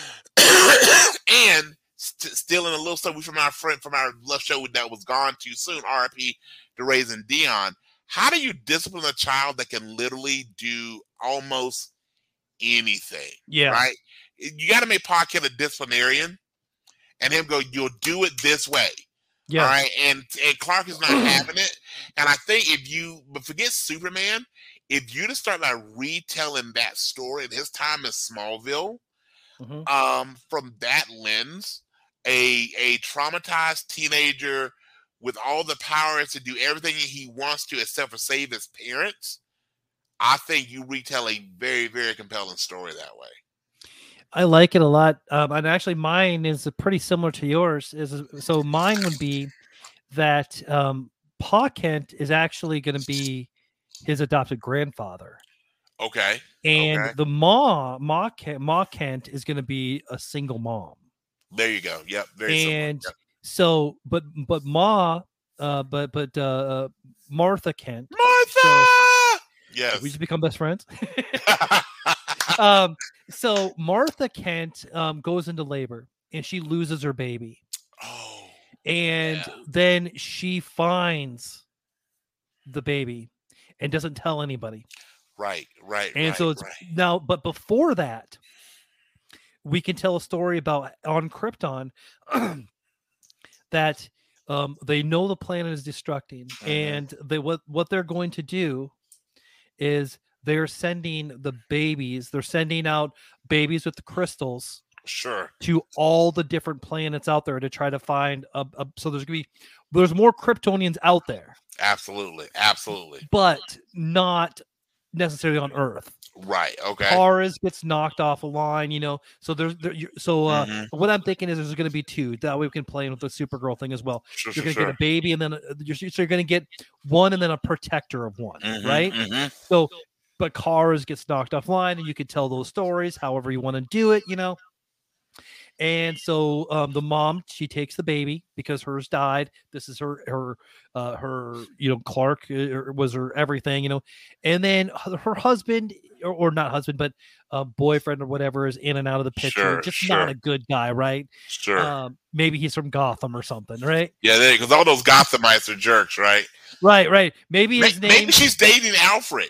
and stealing a little stuff from our friend from our love show that was gone too soon, RIP to Raising Dion. How do you discipline a child that can literally do almost anything? Yeah. Right? You got to make Pa Kent a disciplinarian and him go, you'll do it this way. Yeah. All right. And Clark is not having it. And I think but forget Superman, if you just start by retelling that story in his time in Smallville, from that lens, a traumatized teenager with all the powers to do everything he wants to except for save his parents, I think you retell a very, very compelling story that way. I like it a lot. And actually mine is pretty similar to yours. So mine would be that Pa Kent is actually going to be his adopted grandfather. Okay. And the Ma Kent is going to be a single mom. There you go. Yep. Very similar. And Yep. so, but Martha Kent. Martha! So, yes. we just become best friends. So Martha Kent goes into labor and she loses her baby. Oh. And then she finds the baby and doesn't tell anybody. Right. And so it's now, but before that, we can tell a story about on Krypton that they know the planet is destructing, and what they're going to do is they're sending the babies. They're sending out babies with the crystals. Sure. To all the different planets out there to try to find so there's more Kryptonians out there. Absolutely. But not necessarily on Earth. Right. Okay. Kara gets knocked off a line, So what I'm thinking is there's going to be two. That way we can play with the Supergirl thing as well. Sure, you're going to get a baby, and then you're going to get one, and then a protector of one, right? So, but Kara gets knocked offline, and you can tell those stories however you want to do it, And so the mom, she takes the baby because hers died. This is her Clark was her everything, And then her husband, or not husband, but boyfriend or whatever, is in and out of the picture. Not a good guy, right? Sure. Maybe he's from Gotham or something, right? Yeah, because all those Gothamites are jerks, right? Right. Maybe his name. Maybe she's dating Alfred.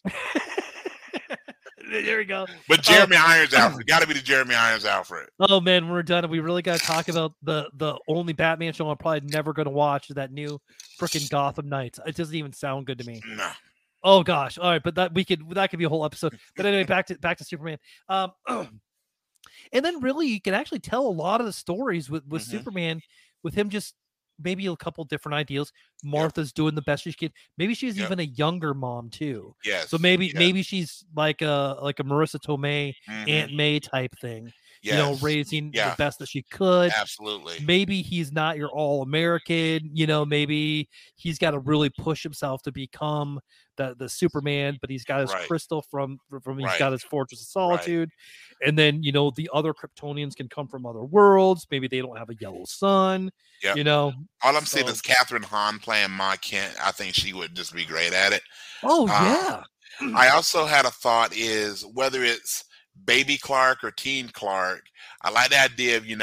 There we go. But Jeremy Irons Alfred. Got to be the Jeremy Irons Alfred. Oh, man, we're done. We really got to talk about the only Batman show I'm probably never going to watch, that new freaking Gotham Knights. It doesn't even sound good to me. No. Oh, gosh. All right, but that could be a whole episode. But anyway, back to Superman. And then really you can actually tell a lot of the stories with Superman, with him just maybe a couple different ideas. Martha's doing the best she can. Maybe she's even a younger mom too. Yes. So maybe she's like a Marissa Tomei, Aunt May type thing. Yes. Raising the best that she could. Absolutely. Maybe he's not your all-American. Maybe he's got to really push himself to become the Superman, but he's got his crystal from he's got his Fortress of Solitude. And then, the other Kryptonians can come from other worlds. Maybe they don't have a yellow sun. Yep. All I'm saying is Catherine Hahn playing Ma Kent. I think she would just be great at it. Oh, yeah. I also had a thought is whether it's Baby Clark or Teen Clark, I like the idea of, the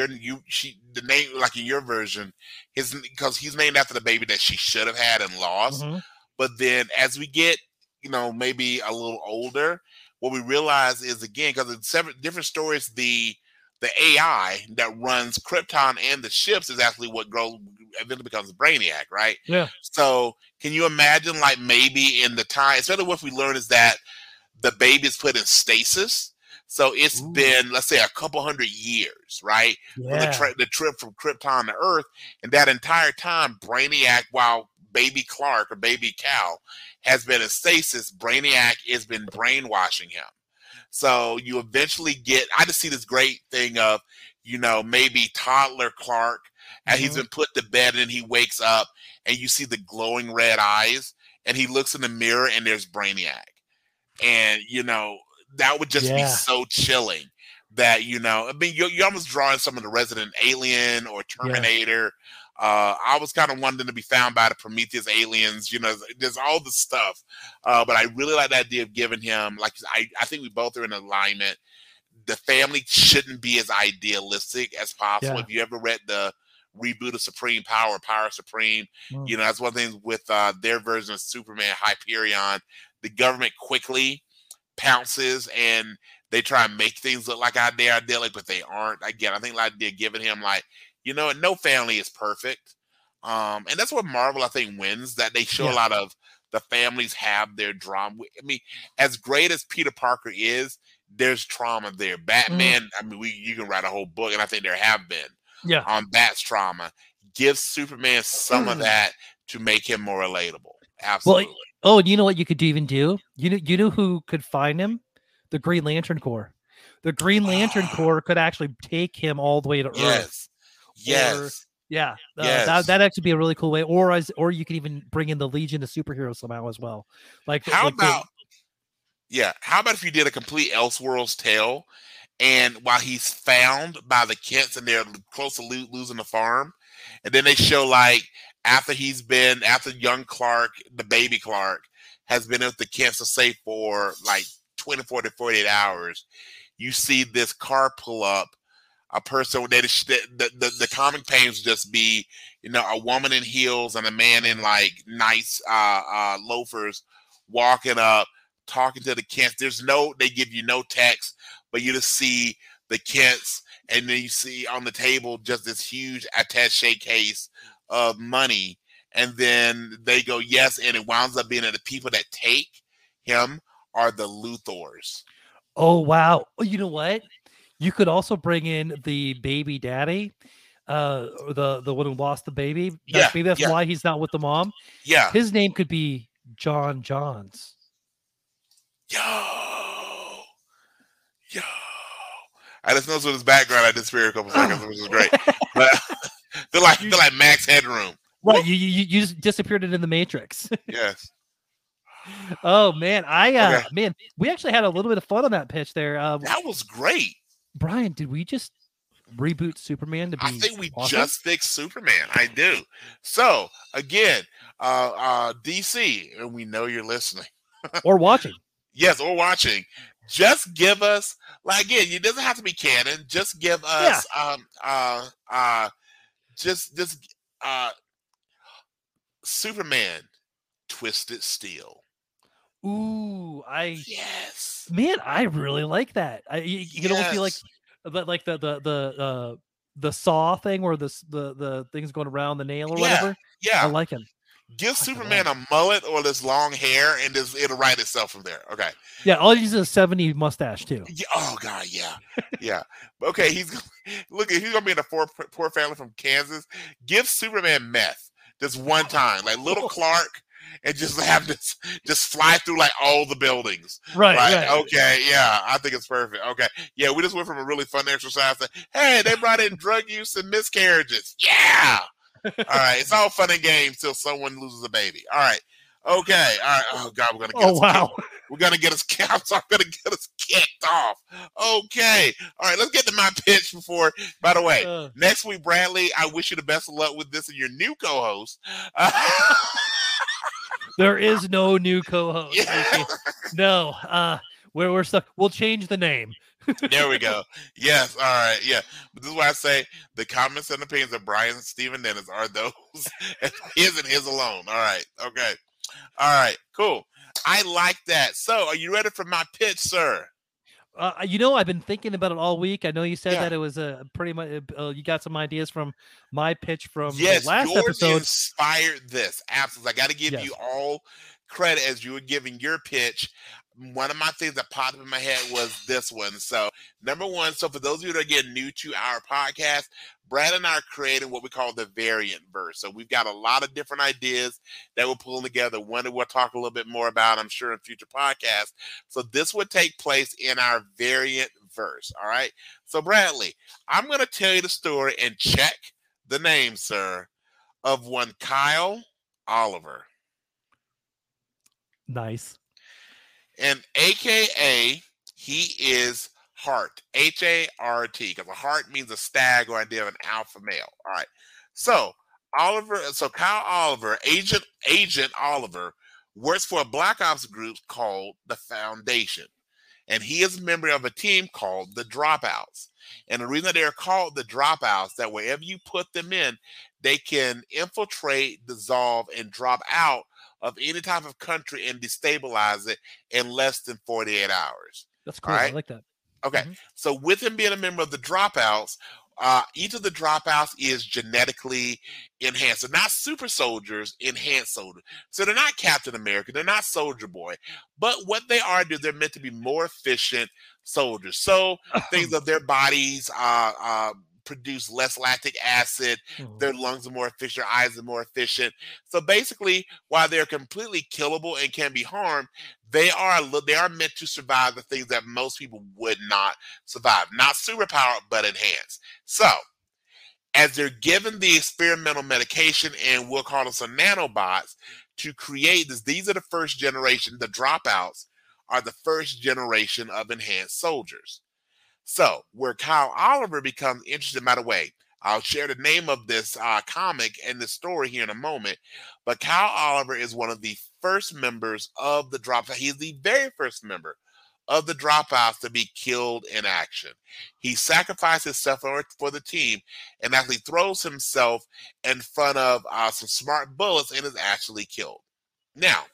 name, like in your version, because he's named after the baby that she should have had and lost. But then as we get, maybe a little older, what we realize is, again, because in several different stories, the AI that runs Krypton and the ships is actually what eventually becomes Brainiac, right? Yeah. So can you imagine, like, maybe in the time, especially what we learn is that the baby is put in stasis. So it's been, let's say, a couple hundred years, right? Yeah. The trip from Krypton to Earth. And that entire time, Brainiac, while Baby Clark or Baby Cal has been in stasis, Brainiac has been brainwashing him. So you eventually get, I just see this great thing of, maybe toddler Clark, and he's been put to bed and he wakes up and you see the glowing red eyes and he looks in the mirror and there's Brainiac. And, that would just be so chilling that, you're almost drawing some of the Resident Alien or Terminator. I was kind of wanting to be found by the Prometheus aliens, there's all the stuff. But I really like the idea of giving him, like, I think we both are in alignment. The family shouldn't be as idealistic as possible. Yeah. If you ever read the reboot of Supreme Power, Power Supreme, that's one thing with their version of Superman, Hyperion. The government quickly pounces and they try and make things look like they're idyllic, but they aren't. Again, I think like they're giving him like, no family is perfect. And that's what Marvel, I think, wins, that they show a lot of the families have their drama. I mean, as great as Peter Parker is, there's trauma there. Batman, I mean, you can write a whole book, and I think there have been. Yeah. on Bat's trauma. Give Superman some of that to make him more relatable. Absolutely. Well, oh, and you know what you could even do? You know who could find him? The Green Lantern Corps. The Green Lantern Corps could actually take him all the way to Earth. Yes. Yes. Yeah, Yes. that actually be a really cool way. Or you could even bring in the Legion of Superheroes somehow as well. Like How like the- about how about if you did a complete Elseworlds tale, and while he's found by the Kents and they're close to losing the farm, and then they show like after young Clark, the baby Clark, has been with the Kents to say for like 24 to 48 hours, you see this car pull up. A person that is the comic pages just be, a woman in heels and a man in like nice loafers walking up, talking to the Kents. They give you no text, but you just see the Kents, and then you see on the table just this huge attaché case of money, and then they go yes, and it winds up being that the people that take him are the Luthors. Oh wow! You know what? You could also bring in the baby daddy, the one who lost the baby. Maybe that's why he's not with the mom. Yeah, his name could be John Johns. Yo. I just noticed with his background, I disappeared a couple seconds, which is great. But feel like Max Headroom. Right, you just disappeared it in the Matrix. Yes. Oh man, man, we actually had a little bit of fun on that pitch there. That was great. Brian, did we just reboot Superman to be? I think we awesome? just fixed Superman. I do. So again, DC, and we know you're listening or watching. Yes, or watching. Just give us, like, again, it doesn't have to be canon. Just give us, Superman, Twisted Steel. Ooh, yes, man, I really like that. You can almost feel like the saw thing where the thing's going around the nail or whatever. Yeah, I like him. Give Superman a mullet or this long hair, and it'll write itself from there. Okay. Yeah, all he's a 70s mustache too. Yeah, oh God, yeah. Okay, he's gonna be in a poor family from Kansas. Give Superman meth this one time, like little Clark. And just have this just fly through like all the buildings. Right. Okay. Yeah. I think it's perfect. Okay. Yeah. We just went from a really fun exercise to, hey, they brought in drug use and miscarriages. Yeah. All right. It's all fun and games till someone loses a baby. All right. Okay. All right. Oh God, we're gonna get us kicked off. Okay. All right. Let's get to my pitch before. By the way, next week, Bradley, I wish you the best of luck with this and your new co-host. There is no new co-host. Yeah. No, we're stuck. We'll change the name. There we go. Yes. All right. Yeah. But this is why I say the comments and opinions of Brian and Stephen Dennis are those his and his alone. All right. Okay. All right. Cool. I like that. So, are you ready for my pitch, sir? I've been thinking about it all week. I know you said that it was pretty much. You got some ideas from my pitch from the last episode. Inspired this. Absolutely. I got to give you all credit as you were giving your pitch. One of my things that popped up in my head was this one. So, number one. So, for those of you that are getting new to our podcast, Brad and I are creating what we call the variant verse. So we've got a lot of different ideas that we're pulling together. One that we'll talk a little bit more about, I'm sure, in future podcasts. So this would take place in our variant verse. All right. So Bradley, I'm going to tell you the story and check the name, sir, of one Kyle Oliver. Nice. And AKA, he is Hart, Hart, because a hart means a stag or idea of an alpha male. All right. So Kyle Oliver, Agent Oliver, works for a Black Ops group called the Foundation. And he is a member of a team called the Dropouts. And the reason that they're called the Dropouts, that wherever you put them in, they can infiltrate, dissolve, and drop out of any type of country and destabilize it in less than 48 hours. That's cool. Right? I like that. Okay, so with him being a member of the Dropouts, each of the Dropouts is genetically enhanced. They're not super soldiers, enhanced soldiers. So they're not Captain America, they're not Soldier Boy. But what they are, they're meant to be more efficient soldiers. So things of their bodies produce less lactic acid. Their lungs are more efficient, their eyes are more efficient. So basically, while they're completely killable and can be harmed, they are meant to survive the things that most people would not survive. Not superpowered, but enhanced. So as they're given the experimental medication, and we'll call them some nanobots, to create this, these are the first generation, the dropouts are the first generation of enhanced soldiers. So where Kyle Oliver becomes interested, by the way, I'll share the name of this comic and the story here in a moment, but Kyle Oliver is one of the first members of the dropouts. He's the very first member of the dropouts to be killed in action. He sacrificed himself for the team and actually throws himself in front of some smart bullets and is actually killed. Now,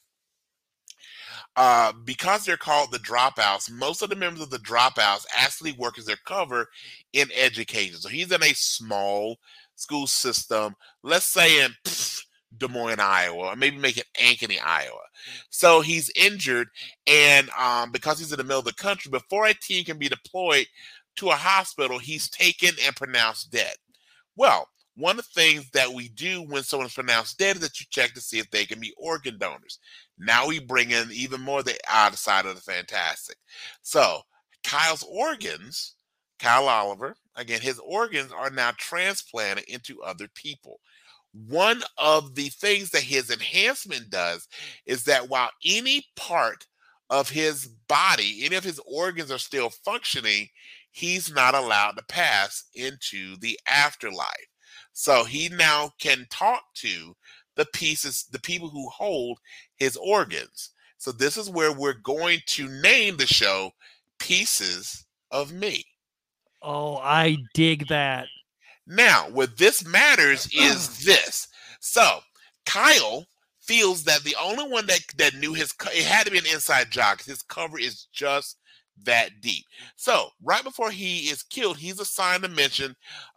because they're called the dropouts, most of the members of the dropouts actually work as their cover in education. So he's in a small school system, let's say in Des Moines, Iowa, or maybe make it Ankeny, Iowa. So he's injured, and because he's in the middle of the country, before a team can be deployed to a hospital, he's taken and pronounced dead. Well, one of the things that we do when someone's pronounced dead is that you check to see if they can be organ donors. Now we bring in even more the other side of the fantastic. So Kyle's organs, Kyle Oliver, again, his organs are now transplanted into other people. One of the things that his enhancement does is that while any part of his body, any of his organs are still functioning, he's not allowed to pass into the afterlife. So he now can talk to the people who hold his organs. So this is where we're going to name the show Pieces of Me. Oh, I dig that. Now, what this matters is this. So Kyle feels that the only one that knew it had to be an inside job because his cover is just that deep. So right before he is killed, he's assigned a mission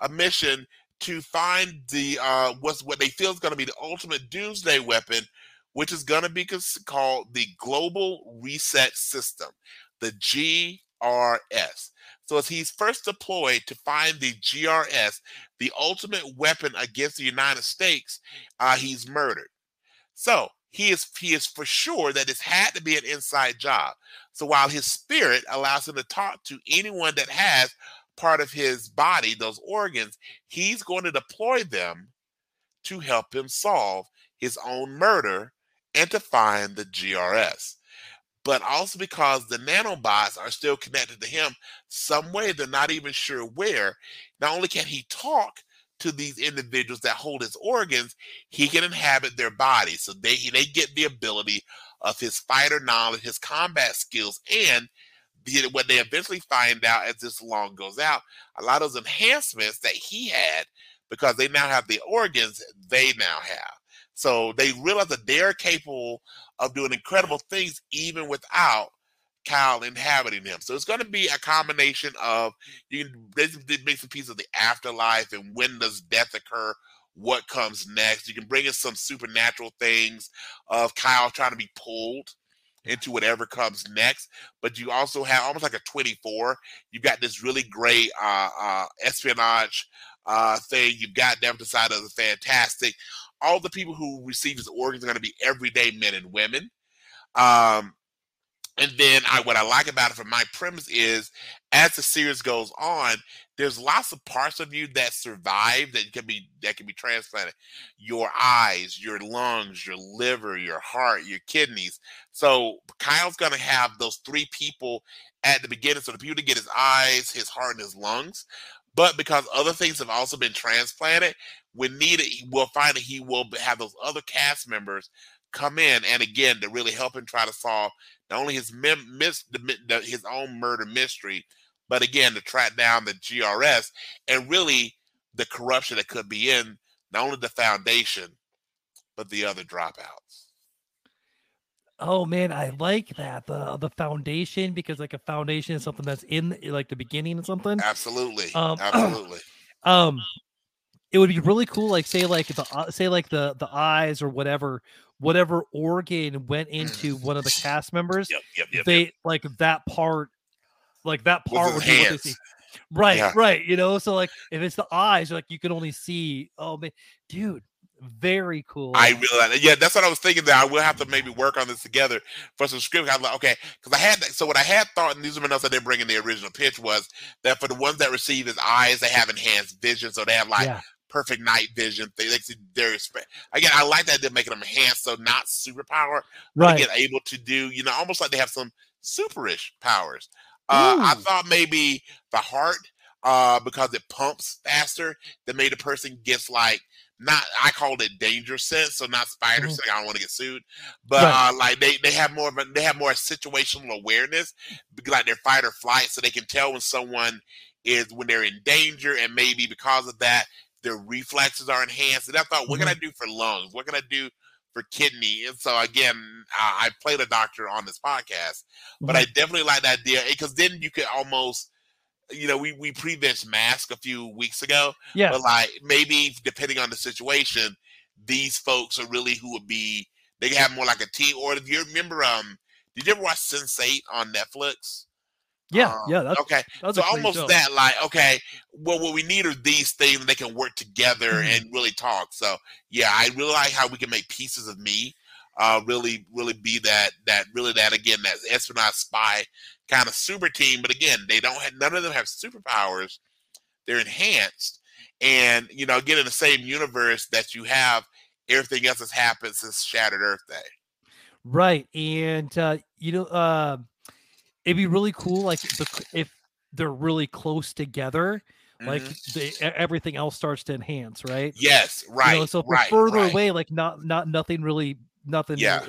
to find the what they feel is going to be the ultimate doomsday weapon, which is going to be called the Global Reset System, the GRS. So as he's first deployed to find the GRS, the ultimate weapon against the United States, he's murdered. So he is for sure that this had to be an inside job. So while his spirit allows him to talk to anyone that has part of his body, those organs, he's going to deploy them to help him solve his own murder and to find the GRS. But also because the nanobots are still connected to him some way, they're not even sure where. Not only can he talk to these individuals that hold his organs, he can inhabit their bodies. So they get the ability of his fighter knowledge, his combat skills, and what they eventually find out as this long goes out, a lot of those enhancements that he had, because they now have the organs, they now have. So they realize that they're capable of doing incredible things even without Kyle inhabiting them. So it's going to be a combination of, you can make some piece of the afterlife and when does death occur, what comes next. You can bring in some supernatural things of Kyle trying to be pulled into whatever comes next, but you also have almost like a 24. You've got this really great espionage thing. You've got them to side of the fantastic. All the people who receive his organs are going to be everyday men and women. And then what I like about it from my premise is, as the series goes on, there's lots of parts of you that survive that can be transplanted. Your eyes, your lungs, your liver, your heart, your kidneys. So Kyle's going to have those three people at the beginning. So the people to get his eyes, his heart, and his lungs. But because other things have also been transplanted, when needed, we'll find that he will have those other cast members come in, and again, to really help him try to solve not only his own murder mystery, but again, to track down the GRS and really the corruption that could be in not only the Foundation, but the other dropouts. Oh man, I like that, the Foundation, because like a foundation is something that's in like the beginning of something. Absolutely, absolutely. It would be really cool, like say the eyes or whatever organ went into one of the cast members. Yep. They like that part would be what they see. Right, Yeah. right. You know, so like if it's the eyes, like you can only see. Oh man, dude, very cool. I really like that. Yeah, that's what I was thinking. That I will have to maybe work on this together for some script. I was like, okay, because I had that. So what I had thought, and these are enough that didn't bring in the original pitch, was that for the ones that receive his eyes, they have enhanced vision, so they have like Yeah. perfect night vision. They see their again. I like that they're making them enhanced, so not superpower, but Right. again able to do, you know, almost like they have some superish powers. I Ooh. thought maybe the heart, because it pumps faster, that made a person gets like. Not, I called it danger sense, so not spider sense. I don't want to get sued, but Right. like they have more of a, they have more situational awareness, like their fight or flight, so they can tell when someone is when they're in danger, and maybe because of that, their reflexes are enhanced. And I thought, what can I do for lungs? What can I do for kidney? And so again, I played a doctor on this podcast, but I definitely like that idea because then you could almost. You know, we pre-benched Mask a few weeks ago, Yeah. but like maybe depending on the situation, these folks are really who would be. They can have more like a team. Or if you remember, did you ever watch Sense8 on Netflix? Yeah. Yeah. That's Okay, that's so a great almost show. that. Like, okay, well, what we need are these things, and they can work together and really talk. So yeah, I really like how we can make pieces of me. Really be that again, that espionage spy kind of super team, but again, they don't have, none of them have superpowers. They're enhanced, and you know, again, in the same universe that you have, everything else has happened since Shattered Earth Day. Right. And it'd be really cool, like if they're really close together, like everything else starts to enhance, right? Yes, right. You know, so if right, they're further right. away, like nothing really, nothing, Yeah.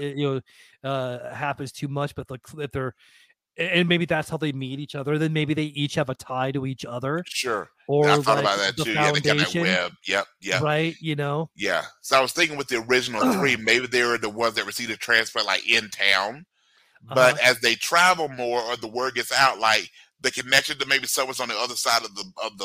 happens too much. But like if they're, and maybe that's how they meet each other. Then maybe they each have a tie to each other. Sure. Or I thought like about that the too. Yeah, they got that foundation, web. Yep. right? You know, Yeah. So I was thinking with the original three, maybe they were the ones that received a transfer like in town. But as they travel more, or the word gets out, like the connection to maybe someone's on the other side of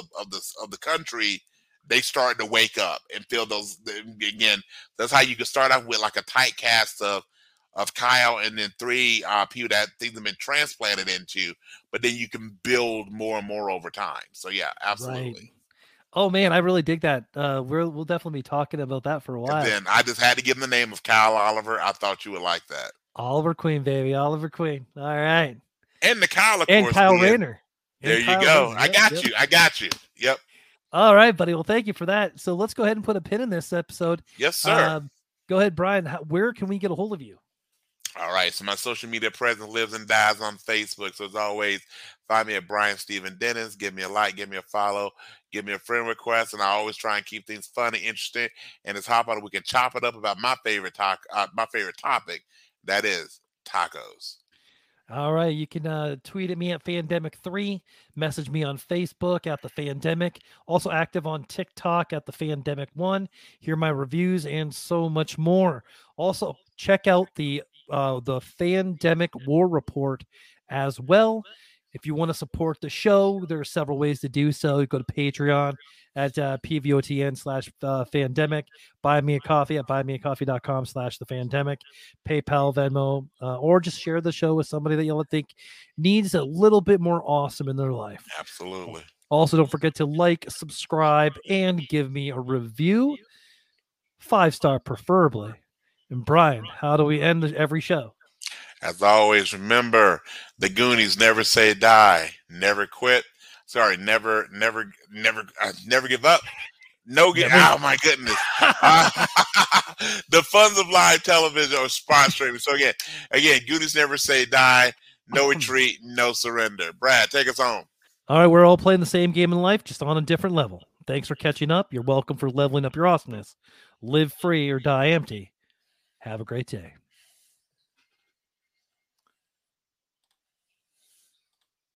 the country, they start to wake up and feel those again. That's how you can start off with like a tight cast of Kyle, and then three people that things have been transplanted into, but then you can build more and more over time. So yeah, absolutely. Right. Oh man, I really dig that. We'll definitely be talking about that for a while. And then I just had to give him the name of Kyle Oliver. I thought you would like that. Oliver Queen, baby, Oliver Queen. All right, and the Kyle, of and course, Kyle Rayner. There you go. I got you. Yep. All right, buddy. Well, thank you for that. So let's go ahead and put a pin in this episode. Yes, sir. Go ahead, Brian. Where can we get a hold of you? All right. So my social media presence lives and dies on Facebook. So as always, find me at Brian Steven Dennis. Give me a like, give me a follow, give me a friend request. And I always try and keep things fun and interesting. And it's hop on. We can chop it up about my favorite topic. That is tacos. All right. You can tweet at me at Fandemic3, message me on Facebook at The Fandemic, also active on TikTok at The Fandemic1, hear my reviews and so much more. Also, check out the Fandemic War Report as well. If you want to support the show, there are several ways to do so. You go to Patreon at pvotn/Fandemic. Buy me a coffee at buymeacoffee.com/thefandemic. PayPal, Venmo, or just share the show with somebody that you think needs a little bit more awesome in their life. Absolutely. Also, don't forget to like, subscribe, and give me a review. 5-star preferably. And Brian, how do we end every show? As always, remember, the Goonies never say die, never quit. Sorry, never give up. Oh my goodness. The funds of live television or spot streaming. So again, Goonies never say die, no retreat, no surrender. Brad, take us home. All right, we're all playing the same game in life, just on a different level. Thanks for catching up. You're welcome for leveling up your awesomeness. Live free or die empty. Have a great day.